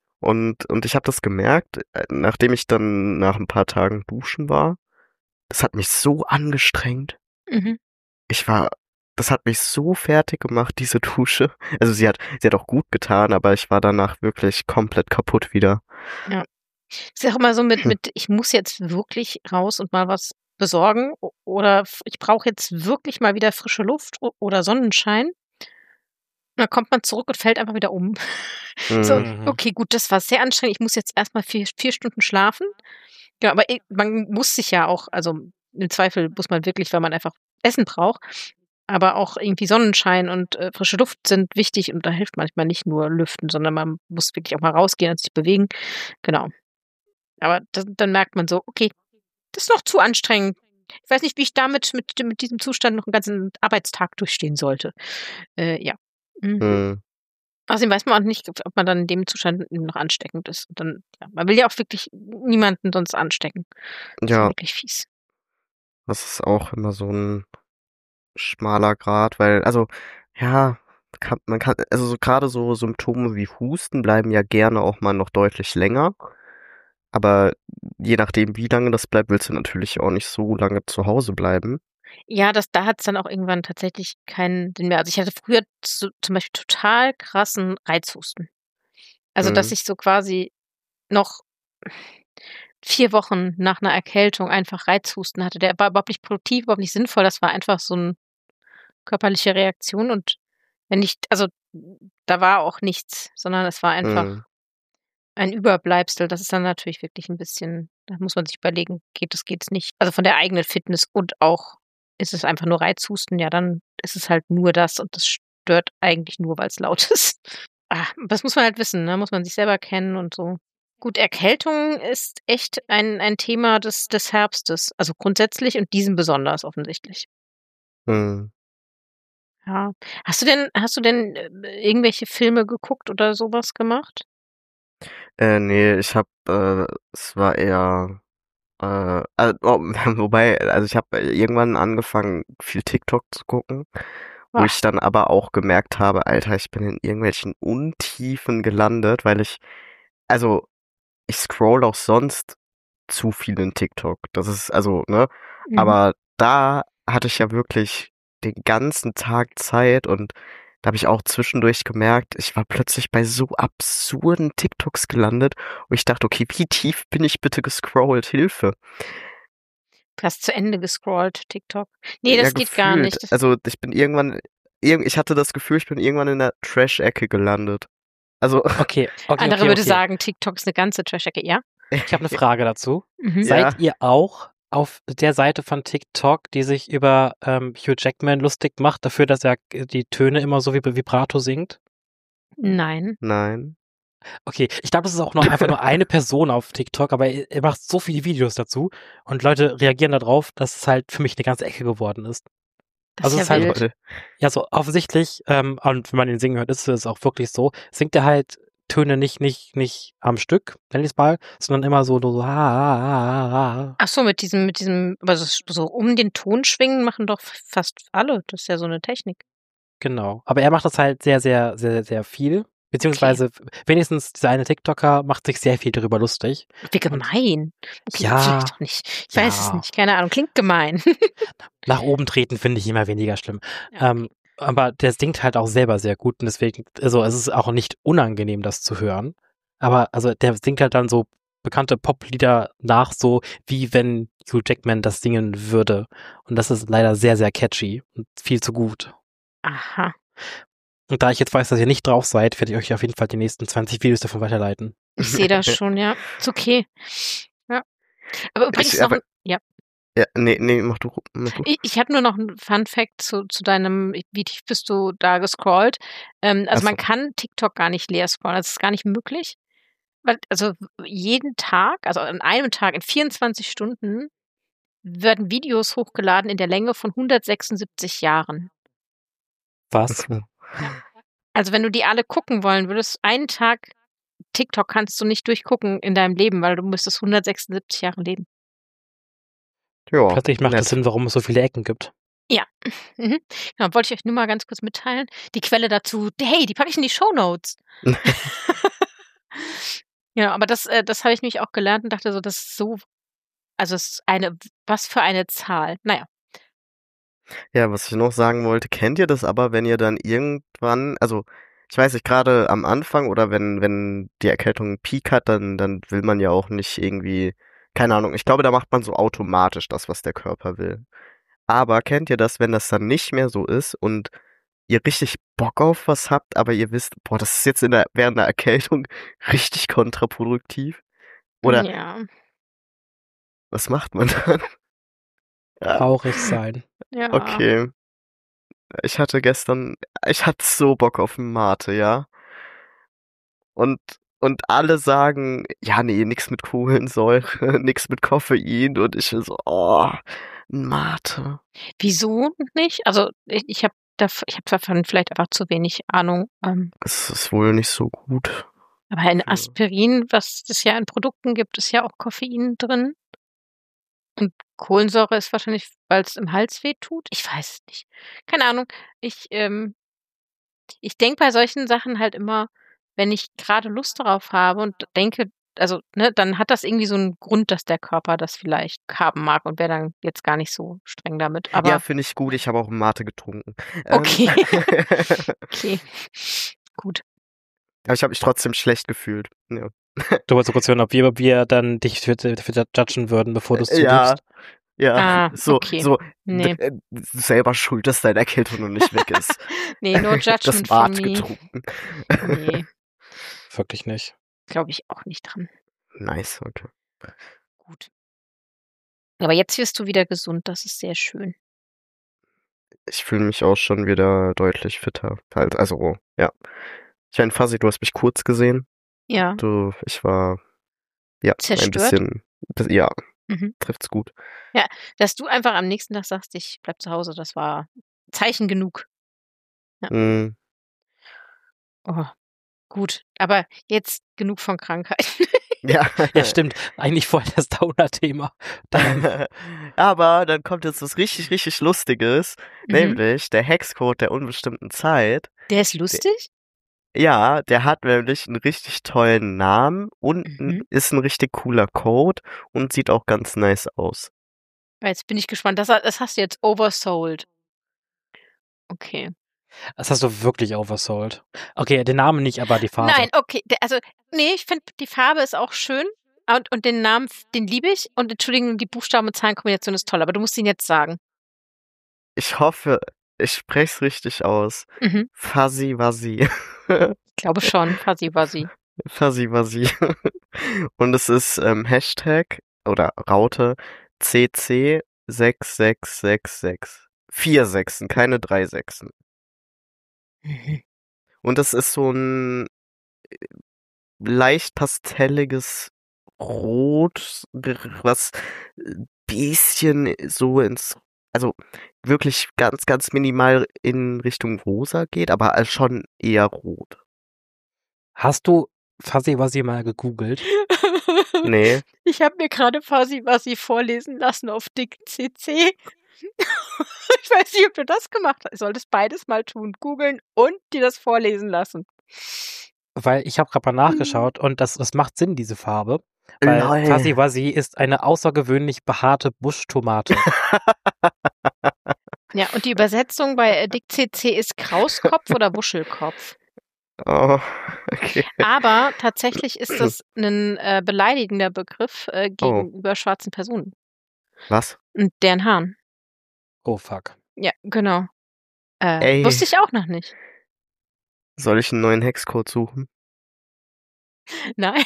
und ich habe das gemerkt, nachdem ich dann nach ein paar Tagen duschen war. Das hat mich so angestrengt. Mhm. Ich war, Das hat mich so fertig gemacht, diese Dusche. Also sie hat auch gut getan, aber ich war danach wirklich komplett kaputt wieder. Ja. Ist ja auch immer so Hm. ich muss jetzt wirklich raus und mal was besorgen oder ich brauche jetzt wirklich mal wieder frische Luft oder Sonnenschein. Dann kommt man zurück und fällt einfach wieder um. So, Mhm. Mhm. okay, gut, das war sehr anstrengend. Ich muss jetzt erstmal 4 Stunden schlafen. Ja, aber man muss sich ja auch, also im Zweifel muss man wirklich, weil man einfach Essen braucht, aber auch irgendwie Sonnenschein und frische Luft sind wichtig und da hilft manchmal nicht nur Lüften, sondern man muss wirklich auch mal rausgehen und sich bewegen. Genau. Aber dann merkt man so, okay, das ist noch zu anstrengend. Ich weiß nicht, wie ich mit diesem Zustand noch einen ganzen Arbeitstag durchstehen sollte. Ja. Mhm. Mhm. Außerdem weiß man auch nicht, ob man dann in dem Zustand noch ansteckend ist. Und dann, ja, man will ja auch wirklich niemanden sonst anstecken. Das ist ja Ja, wirklich fies. das ist auch immer so ein schmaler Grat, weil, also, ja, also so gerade so Symptome wie Husten bleiben ja gerne auch mal noch deutlich länger. Aber je nachdem, wie lange das bleibt, willst du natürlich auch nicht so lange zu Hause bleiben. Ja, da hat's dann auch irgendwann tatsächlich keinen Sinn mehr. Also ich hatte früher zum Beispiel total krassen Reizhusten. Also dass Mhm. ich so quasi noch 4 Wochen nach einer Erkältung einfach Reizhusten hatte. Der war überhaupt nicht produktiv, überhaupt nicht sinnvoll. Das war einfach so eine körperliche Reaktion. Und also da war auch nichts, sondern es war einfach ein Überbleibsel. Das ist dann natürlich wirklich ein bisschen, da muss man sich überlegen, geht's nicht. Also von der eigenen Fitness und auch ist es einfach nur Reizhusten, ja, dann ist es halt nur das und das stört eigentlich nur, weil es laut ist. Das muss man halt wissen, ne? Muss man sich selber kennen und so. Gut, Erkältung ist echt ein Thema des Herbstes. Also grundsätzlich und diesem besonders offensichtlich. Ja. Hast du denn irgendwelche Filme geguckt oder sowas gemacht? Nee, es war eher, wobei, also ich habe irgendwann angefangen, viel TikTok zu gucken, wo ich dann aber auch gemerkt habe, Alter, ich bin in irgendwelchen Untiefen gelandet, also ich scroll auch sonst zu viel in TikTok. Das ist, also, ne, aber da hatte ich ja wirklich den ganzen Tag Zeit und da habe ich auch zwischendurch gemerkt, ich war plötzlich bei so absurden TikToks gelandet und ich dachte, okay, wie tief bin ich bitte gescrollt? Hilfe. Du hast zu Ende gescrollt, TikTok. Nee, das geht gar nicht. Also ich hatte das Gefühl, ich bin irgendwann in der Trash-Ecke gelandet. Also. Okay. Andere würde sagen, TikTok ist eine ganze Trash-Ecke, ja? Ich habe eine Frage dazu. Mhm. Seid ihr auch auf der Seite von TikTok, die sich über Hugh Jackman lustig macht, dafür, dass er die Töne immer so wie bei Vibrato singt? Nein. Okay, ich glaube, das ist auch noch einfach nur eine Person auf TikTok, aber er macht so viele Videos dazu und Leute reagieren darauf, dass es halt für mich eine ganze Ecke geworden ist. Das ist ja wild. Ja, so offensichtlich, und wenn man ihn singen hört, ist es auch wirklich so, singt er halt Töne nicht am Stück, nenn ich es mal, sondern immer so Ach so, mit diesem, aber so um den Ton schwingen machen doch fast alle. Das ist ja so eine Technik. Genau. Aber er macht das halt sehr, sehr, sehr, sehr viel. Beziehungsweise wenigstens dieser eine TikToker macht sich sehr viel darüber lustig. Wie gemein. Okay, ja. Vielleicht doch nicht. Ich weiß es nicht. Keine Ahnung. Klingt gemein. Nach oben treten finde ich immer weniger schlimm. Ja, okay. Aber der singt halt auch selber sehr gut und deswegen, also es ist auch nicht unangenehm, das zu hören. Aber also der singt halt dann so bekannte Poplieder nach, so wie wenn Hugh Jackman das singen würde. Und das ist leider sehr, sehr catchy und viel zu gut. Aha. Und da ich jetzt weiß, dass ihr nicht drauf seid, werde ich euch auf jeden Fall die nächsten 20 Videos davon weiterleiten. Ich sehe das schon, ja. Ist okay. Ja. Aber übrigens ja. Ja, nee, mach du. Ich habe nur noch einen Fun-Fact zu deinem, wie tief bist du da gescrollt? Also man kann TikTok gar nicht leer scrollen, das ist gar nicht möglich. Also jeden Tag, also an einem Tag, in 24 Stunden, werden Videos hochgeladen in der Länge von 176 Jahren. Was? Also wenn du die alle gucken wollen würdest, einen Tag TikTok kannst du nicht durchgucken in deinem Leben, weil du müsstest 176 Jahre leben. Ja. Plötzlich macht das Sinn, warum es so viele Ecken gibt. Ja. Genau, wollte ich euch nur mal ganz kurz mitteilen. Die Quelle dazu, hey, die packe ich in die Shownotes. Ja, aber das habe ich mich auch gelernt und dachte so, das ist so, also es ist was für eine Zahl. Naja. Ja, was ich noch sagen wollte, kennt ihr das aber, wenn ihr dann irgendwann, also ich weiß nicht, gerade am Anfang oder wenn die Erkältung einen Peak hat, dann will man ja auch nicht irgendwie, keine Ahnung, ich glaube, da macht man so automatisch das, was der Körper will. Aber kennt ihr das, wenn das dann nicht mehr so ist und ihr richtig Bock auf was habt, aber ihr wisst, boah, das ist jetzt während der Erkältung richtig kontraproduktiv? Oder ja. Was macht man dann? Traurig sein. Ja. Okay. Ich hatte so Bock auf Mate, ja. Und alle sagen, ja, nee, nix mit Kohlensäure, nix mit Koffein und ich so, Mate. Wieso nicht? Also ich habe davon vielleicht einfach zu wenig Ahnung. Es ist wohl nicht so gut. Aber in Aspirin, was es ja in Produkten gibt, ist ja auch Koffein drin. Und Kohlensäure ist wahrscheinlich, weil es im Hals weh tut. Ich weiß es nicht. Keine Ahnung. Ich denke bei solchen Sachen halt immer, wenn ich gerade Lust darauf habe und denke, also, ne, dann hat das irgendwie so einen Grund, dass der Körper das vielleicht haben mag und wäre dann jetzt gar nicht so streng damit. Aber ja, finde ich gut. Ich habe auch Mate getrunken. Okay. Okay. Gut. Aber ich habe mich trotzdem schlecht gefühlt. Ja. Du wolltest so kurz hören, ob wir dann dich für judgen würden, bevor du es Ja, zugibst. ja, Okay. Nee. selber schuld, dass deine Erkältung noch nicht weg ist. Nee, no Das judgment from Bad me. getrunken. Nee, Wirklich nicht. glaube ich auch nicht dran. Nice, okay. Gut. Aber jetzt wirst du wieder gesund, das ist sehr schön. Ich fühle mich auch schon wieder deutlich fitter. Halt, also, ja. Ich meine, Fuzzy, du hast mich kurz gesehen. Ja. Ich war, ja, ein Zerstört? bisschen, ja, Mhm. trifft's gut. Dass du einfach am nächsten Tag sagst, ich bleib zu Hause, das war Zeichen genug. Mm, Oh, gut. Aber jetzt genug von Krankheit. ja. Ja, stimmt. Eigentlich voll das Downer-Thema. Aber dann kommt jetzt was richtig, richtig Lustiges, Mhm. nämlich der Hexcode der unbestimmten Zeit. Der ist lustig? Ja, der hat nämlich einen richtig tollen Namen und Mhm. ist ein richtig cooler Code und sieht auch ganz nice aus. Jetzt bin ich gespannt. Das hast du jetzt oversold. Okay. Das hast du wirklich oversold. Okay, den Namen nicht, aber die Farbe. Nein, okay. Nee, ich finde, die Farbe ist auch schön. Und den Namen, den liebe ich. Und Entschuldigung, die Buchstaben- und Zahlenkombination ist toll. Aber du musst ihn jetzt sagen. Ich hoffe, ich spreche es richtig aus. Mhm. Fuzzy Wuzzy. Ich glaube schon. Fuzzy Wuzzy. Fuzzy Wuzzy. Und es ist Hashtag oder Raute CC6666. 4 Sechsen, keine 3 Sechsen. Mhm. Und das ist so ein leicht pastelliges Rot, was bisschen so also wirklich ganz, ganz minimal in Richtung rosa geht, aber schon eher rot. Hast du Fuzzy Wuzzy mal gegoogelt? Nee. Ich habe mir gerade Fuzzy Wuzzy vorlesen lassen auf Dick CC. Ich weiß nicht, ob du das gemacht hast. Du solltest beides mal tun. Googeln und dir das vorlesen lassen. Weil ich habe gerade mal nachgeschaut und das macht Sinn, diese Farbe. Weil Lol. Fuzzy Wuzzy ist eine außergewöhnlich behaarte Buschtomate. Ja, und die Übersetzung bei Dick CC ist Krauskopf oder Wuschelkopf. Oh, okay. Aber tatsächlich ist das ein beleidigender Begriff gegenüber schwarzen Personen Was? und deren Haaren. Oh fuck. Ja, genau. Ey. Wusste ich auch noch nicht. Soll ich einen neuen Hexcode suchen? Nein,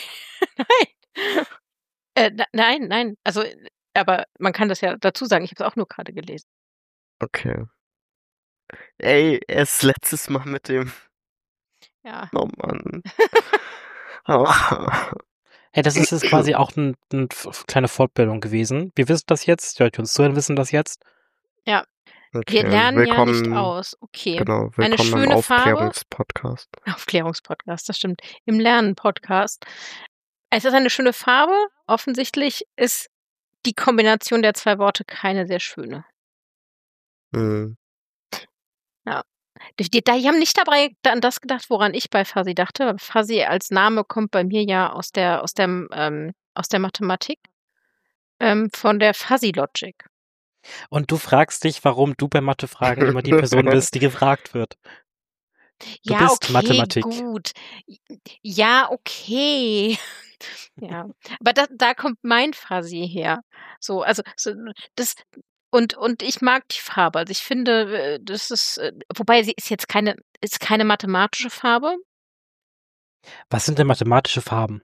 nein. Nein. Also, aber man kann das ja dazu sagen. Ich habe es auch nur gerade gelesen. Okay. Ey, erst letztes Mal mit dem. Ja. Oh Mann. Oh. Hey, das ist jetzt quasi auch eine kleine Fortbildung gewesen. Wir wissen das jetzt, die Leute, die uns zuhören, wissen das jetzt. Ja. Okay. Wir lernen willkommen, ja nicht aus. Okay. Genau, Eine willkommen im schöne Farbe. Aufklärungspodcast. Aufklärungspodcast, das stimmt. Im Lernen-Podcast. Es ist eine schöne Farbe. Offensichtlich ist die Kombination der zwei Worte keine sehr schöne. Mhm. Ja. Die haben nicht dabei an das gedacht, woran ich bei Fuzzy dachte. Fuzzy als Name kommt bei mir ja aus der Mathematik, von der Fuzzy Logic. Und du fragst dich, warum du bei Mathefragen immer die Person bist, die gefragt wird. Du Ja, bist okay, Mathematik. gut. Ja, okay. Ja, aber da kommt mein Fuzzy her. So, also das und ich mag die Farbe. Also ich finde, das ist, wobei sie ist jetzt keine mathematische Farbe. Was sind denn mathematische Farben?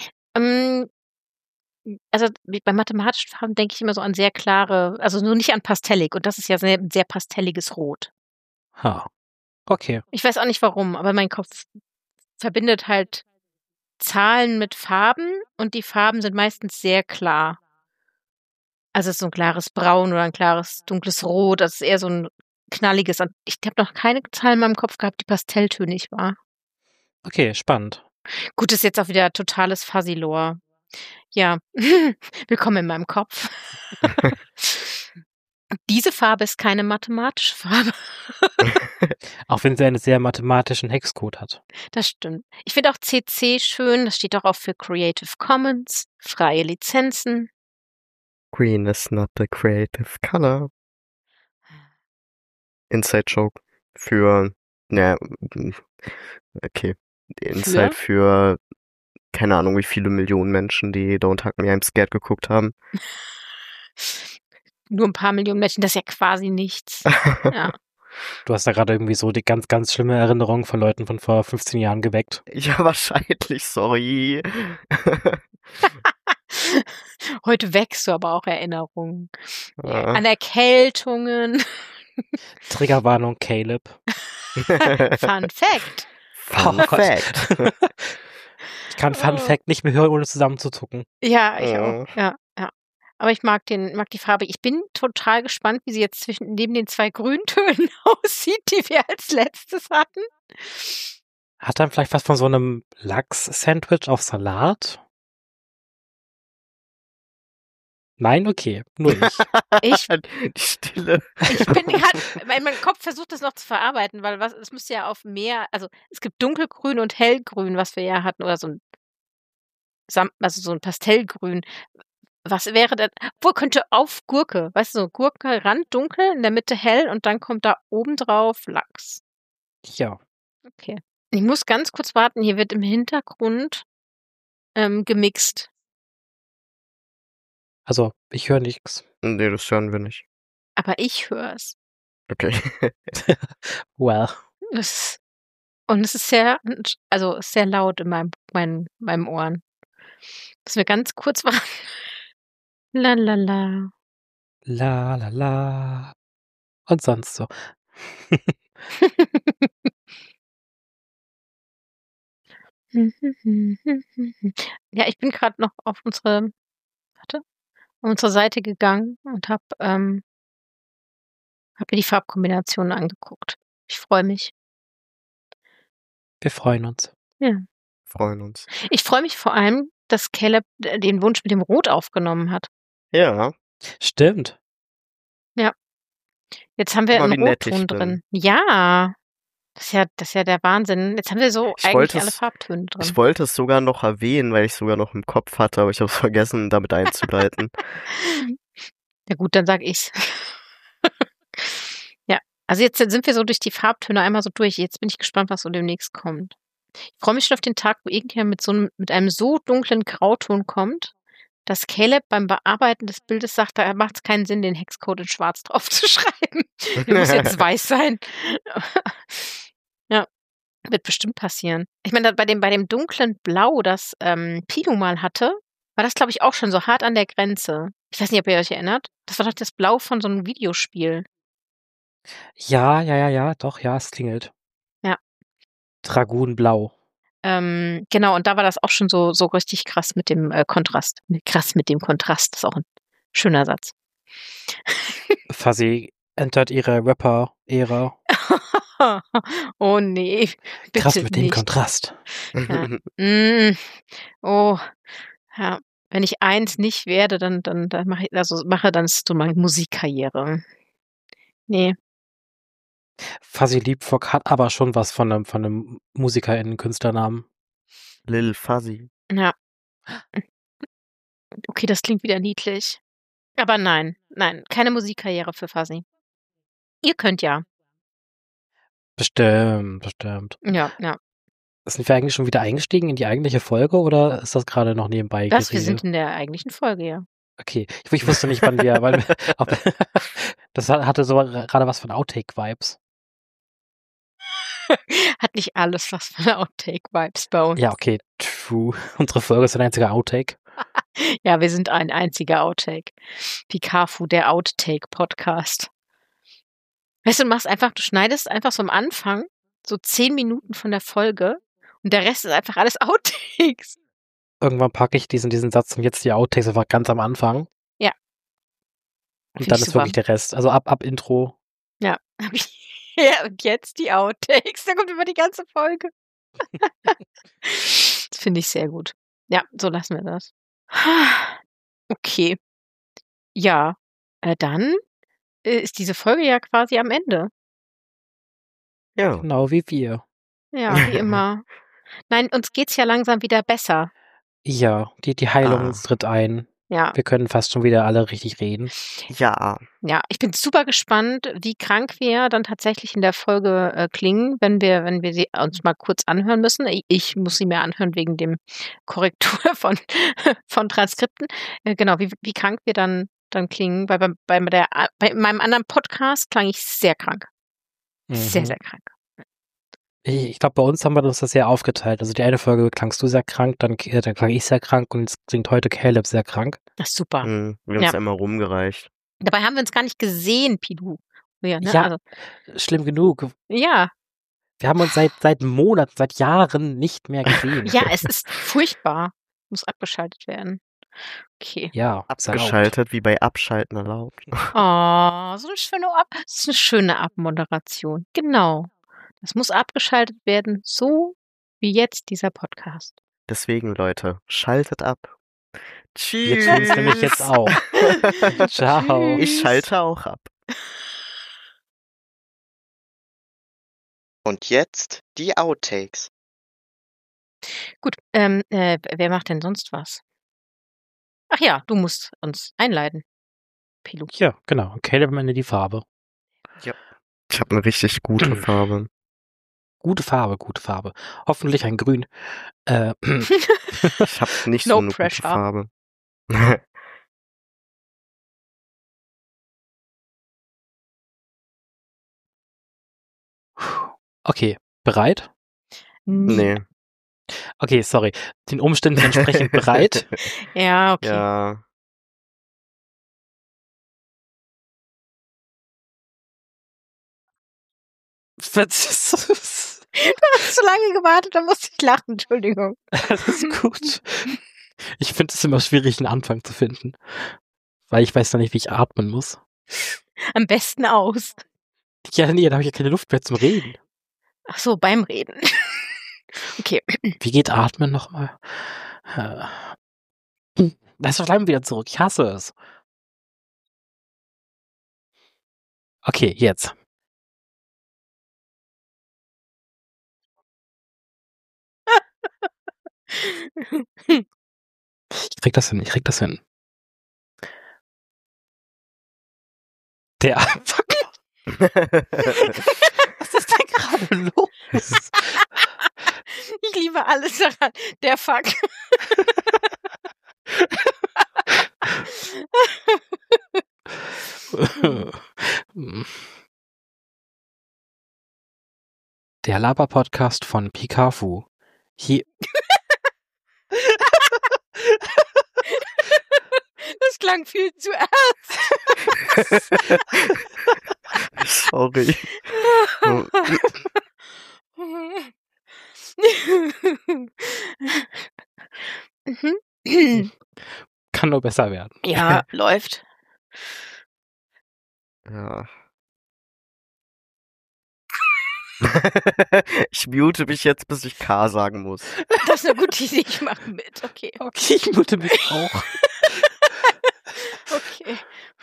Also bei mathematischen Farben denke ich immer so an sehr klare, also nur nicht an pastellig. Und das ist ja ein sehr pastelliges Rot. Ha. Okay. Ich weiß auch nicht warum, aber mein Kopf verbindet halt Zahlen mit Farben und die Farben sind meistens sehr klar. Also es ist so ein klares Braun oder ein klares dunkles Rot. Das ist eher so ein knalliges. Ich habe noch keine Zahl in meinem Kopf gehabt, die pastelltönig war. Okay, spannend. Gut, ist jetzt auch wieder totales Fuzzy-Lore. Ja, willkommen in meinem Kopf. Diese Farbe ist keine mathematische Farbe. Auch wenn sie einen sehr mathematischen Hexcode hat. Das stimmt. Ich finde auch CC schön. Das steht doch auch für Creative Commons, freie Lizenzen. Green is not the creative color. Inside Joke für, okay. Inside für keine Ahnung, wie viele Millionen Menschen, die Don't Hug Me, I'm Scared geguckt haben. Nur ein paar Millionen Menschen, das ist ja quasi nichts. Ja. Du hast da gerade irgendwie so die ganz, ganz schlimme Erinnerung von Leuten von vor 15 Jahren geweckt. Ja, wahrscheinlich, sorry. Heute wächst du aber auch Erinnerungen. Ja. An Erkältungen. Triggerwarnung, Caleb. Fun Fact. Fun Oh Gott. Fact. Ich kann Fun Fact nicht mehr hören, ohne zusammenzuzucken. Ja, ich auch. Ja. Aber ich mag die Farbe. Ich bin total gespannt, wie sie jetzt neben den 2 Grüntönen aussieht, die wir als letztes hatten. Hat dann vielleicht was von so einem Lachs-Sandwich auf Salat? Nein? Okay, nur ich. Die Stille. Ich bin gerade, weil mein Kopf versucht das noch zu verarbeiten, weil es müsste ja auf mehr, also es gibt dunkelgrün und hellgrün, was wir ja hatten, oder so ein Pastellgrün. Was wäre denn, obwohl könnte auf Gurke, weißt du, so Gurke, Rand dunkel, in der Mitte hell und dann kommt da oben drauf Lachs. Ja. Okay. Ich muss ganz kurz warten, hier wird im Hintergrund gemixt. Also, ich höre nichts. Nee, das hören wir nicht. Aber ich höre es. Okay. Well. Und es ist sehr laut in meinem Ohren. Müssen wir ganz kurz warten. La la la. La la la. Und sonst so. Ja, ich bin gerade noch auf unsere Seite gegangen und habe mir die Farbkombinationen angeguckt. Ich freue mich. Wir freuen uns. Ja. Freuen uns. Ich freue mich vor allem, dass Caleb den Wunsch mit dem Rot aufgenommen hat. Ja. Stimmt. Ja. Jetzt haben wir Guck mal, einen wie nett ich Rotton bin. drin. Ja. Das ist ja der Wahnsinn. Jetzt haben wir so Ich eigentlich wollte alle es- Farbtöne drin. Ich wollte es sogar noch erwähnen, weil ich es sogar noch im Kopf hatte, aber ich habe es vergessen, damit einzuleiten. Ja gut, dann sag ich's. Ja, also jetzt sind wir so durch die Farbtöne einmal so durch. Jetzt bin ich gespannt, was so demnächst kommt. Ich freue mich schon auf den Tag, wo irgendjemand mit einem so dunklen Grauton kommt, dass Caleb beim Bearbeiten des Bildes sagt, da macht es keinen Sinn, den Hexcode in schwarz drauf zu schreiben. Der muss jetzt weiß sein. Ja, wird bestimmt passieren. Ich meine, bei dem dunklen Blau, das Pino mal hatte, war das, glaube ich, auch schon so hart an der Grenze. Ich weiß nicht, ob ihr euch erinnert. Das war doch das Blau von so einem Videospiel. Ja, doch, ja, es klingelt. Ja. Dragonblau. Genau, und da war das auch schon so richtig krass mit dem Kontrast. Krass mit dem Kontrast, das ist auch ein schöner Satz. Fuzzy entert ihre Rapper-Ära. Oh nee, bitte Krass mit dem nicht. Kontrast. Ja. Oh, ja. Wenn ich eins nicht werde, dann mache ich so meine Musikkarriere. Nee. Fuzzy Liebfock hat aber schon was von einem MusikerInnen-Künstlernamen. Lil Fuzzy. Ja. Okay, das klingt wieder niedlich. Aber nein, keine Musikkarriere für Fuzzy. Ihr könnt ja. Bestimmt. Ja. Sind wir eigentlich schon wieder eingestiegen in die eigentliche Folge oder ist das gerade noch nebenbei Wir Gerede? sind in der eigentlichen Folge, ja. Okay, ich wusste nicht, wann wir das hatte so gerade was von Outtake-Vibes. Hat nicht alles was von Outtake-Vibes bei uns. Ja, okay, true. Unsere Folge ist ein einziger Outtake. Ja, wir sind ein einziger Outtake. Pikafu, der Outtake-Podcast. Weißt du, du schneidest einfach so am Anfang so 10 Minuten von der Folge und der Rest ist einfach alles Outtakes. Irgendwann packe ich diesen Satz und jetzt die Outtakes einfach ganz am Anfang. Ja. Und Find dann ich ist super. wirklich der Rest. Also ab Intro. Ja. Ja, und jetzt die Outtakes. Da kommt über die ganze Folge. Das finde ich sehr gut. Ja, so lassen wir das. Okay. Ja, dann ist diese Folge ja quasi am Ende. Ja. Genau wie wir. Ja, wie immer. Nein, uns geht's ja langsam wieder besser. Ja, die Heilung tritt ein. Ja. Wir können fast schon wieder alle richtig reden. Ja. Ja, ich bin super gespannt, wie krank wir dann tatsächlich in der Folge klingen, wenn wir sie uns mal kurz anhören müssen. Ich muss sie mir anhören wegen dem Korrektur von Transkripten. Genau, wie krank wir dann klingen. Weil bei meinem anderen Podcast klang ich sehr krank. Sehr, sehr krank. Ich glaube, bei uns haben wir uns das sehr aufgeteilt. Also die eine Folge klangst du sehr krank, dann klang ich sehr krank und jetzt klingt heute Caleb sehr krank. Das ist super. Wir haben es einmal rumgereicht. Dabei haben wir uns gar nicht gesehen, Pidu. Ja, ne? Ja, Also, schlimm genug. ja. Wir haben uns seit Monaten, seit Jahren nicht mehr gesehen. Ja, es ist furchtbar. Muss abgeschaltet werden. Okay. Ja, ist erlaubt. Abgeschaltet, wie bei Abschalten erlaubt. Oh, so das ist eine schöne Abmoderation. Genau. Das muss abgeschaltet werden, so wie jetzt dieser Podcast. Deswegen, Leute, schaltet ab. Tschüss. Wir tun es nämlich jetzt auch. Ciao. Ich schalte auch ab. Und jetzt die Outtakes. Gut, wer macht denn sonst was? Ach ja, du musst uns einleiten, Pilu. Ja, genau. Caleb am Ende die Farbe. Ich habe eine richtig gute Farbe. Gute Farbe. Hoffentlich ein Grün. Ich habe nicht No so eine pressure. gute Farbe. Okay, bereit? Nee. Okay, sorry. Den Umständen entsprechend bereit. Ja, okay. Ja. Du hast so lange gewartet, da musste ich lachen, Entschuldigung. Das ist gut. Ich finde es immer schwierig, einen Anfang zu finden. Weil ich weiß noch nicht, wie ich atmen muss. Am besten aus. Ja, nee, da habe ich ja keine Luft mehr zum Reden. Ach so, beim Reden. Okay. Wie geht Atmen nochmal? Lass doch bleiben wieder zurück. Ich hasse es. Okay, jetzt. Ich krieg das hin. Der Fuck. Was ist denn gerade los? Ich liebe alles daran. Der Fuck. Der Laber-Podcast von Pikafu. Hier. Das klang viel zu ernst. Sorry. Kann nur besser werden. Ja, läuft. Ja. Ich mute mich jetzt, bis ich K sagen muss. Das ist eine gute Idee, ich mache mit. Okay. Okay, ich mute mich auch. Okay.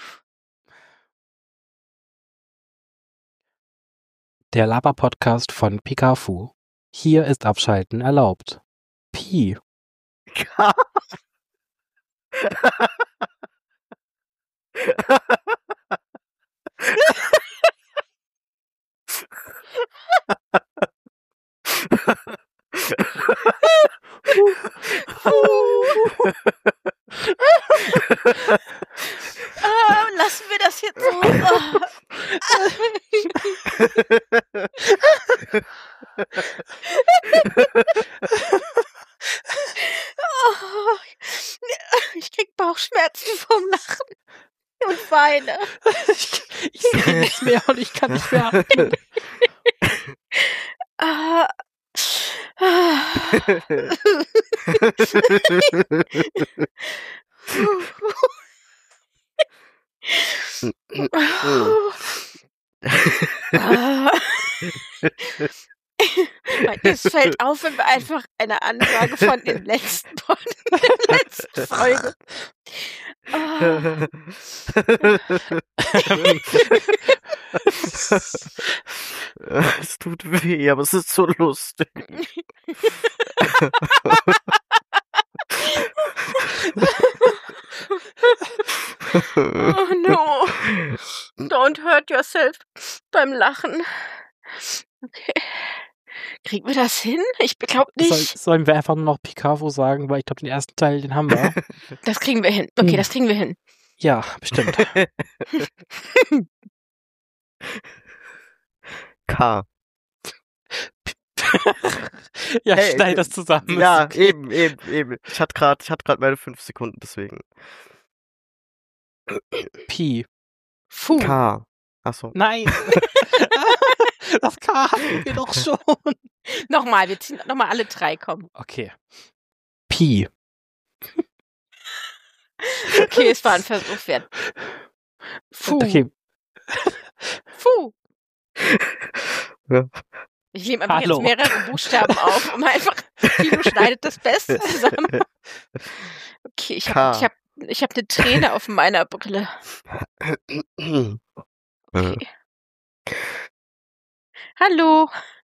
Der Laber-Podcast von Pikafu. Hier ist Abschalten erlaubt. Pi. K. Lassen wir das jetzt so. Ich krieg Bauchschmerzen vom Lachen und weine. Ich sehe nichts mehr und ich kann nicht mehr atmen. Es fällt auf, wenn wir einfach eine Ansage von den letzten Folge. Es tut weh, aber es ist so lustig. Oh no. Don't hurt yourself beim Lachen. Okay. Kriegen wir das hin? Ich glaube nicht. Sollen wir einfach nur noch Picavo sagen, weil ich glaube, den ersten Teil, den haben wir. Das kriegen wir hin. Okay, das kriegen wir hin. Ja, bestimmt. K. Ja, Hey, schneid das zusammen. Ja, Ist okay. eben. Ich hatte gerade meine 5 Sekunden, deswegen. Pi. Fu. K. Achso. Nein. Das K hatten wir doch schon. Nochmal, wir ziehen nochmal alle 3, komm. Okay. Pi. Okay, es war ein Versuch wert. Fu. Okay. Fu. Ja. Ich nehme einfach Hallo. jetzt mehrere Buchstaben auf, um einfach, Tino schneidet das Beste zusammen. Okay, ich hab eine Träne auf meiner Brille. Okay. Hallo.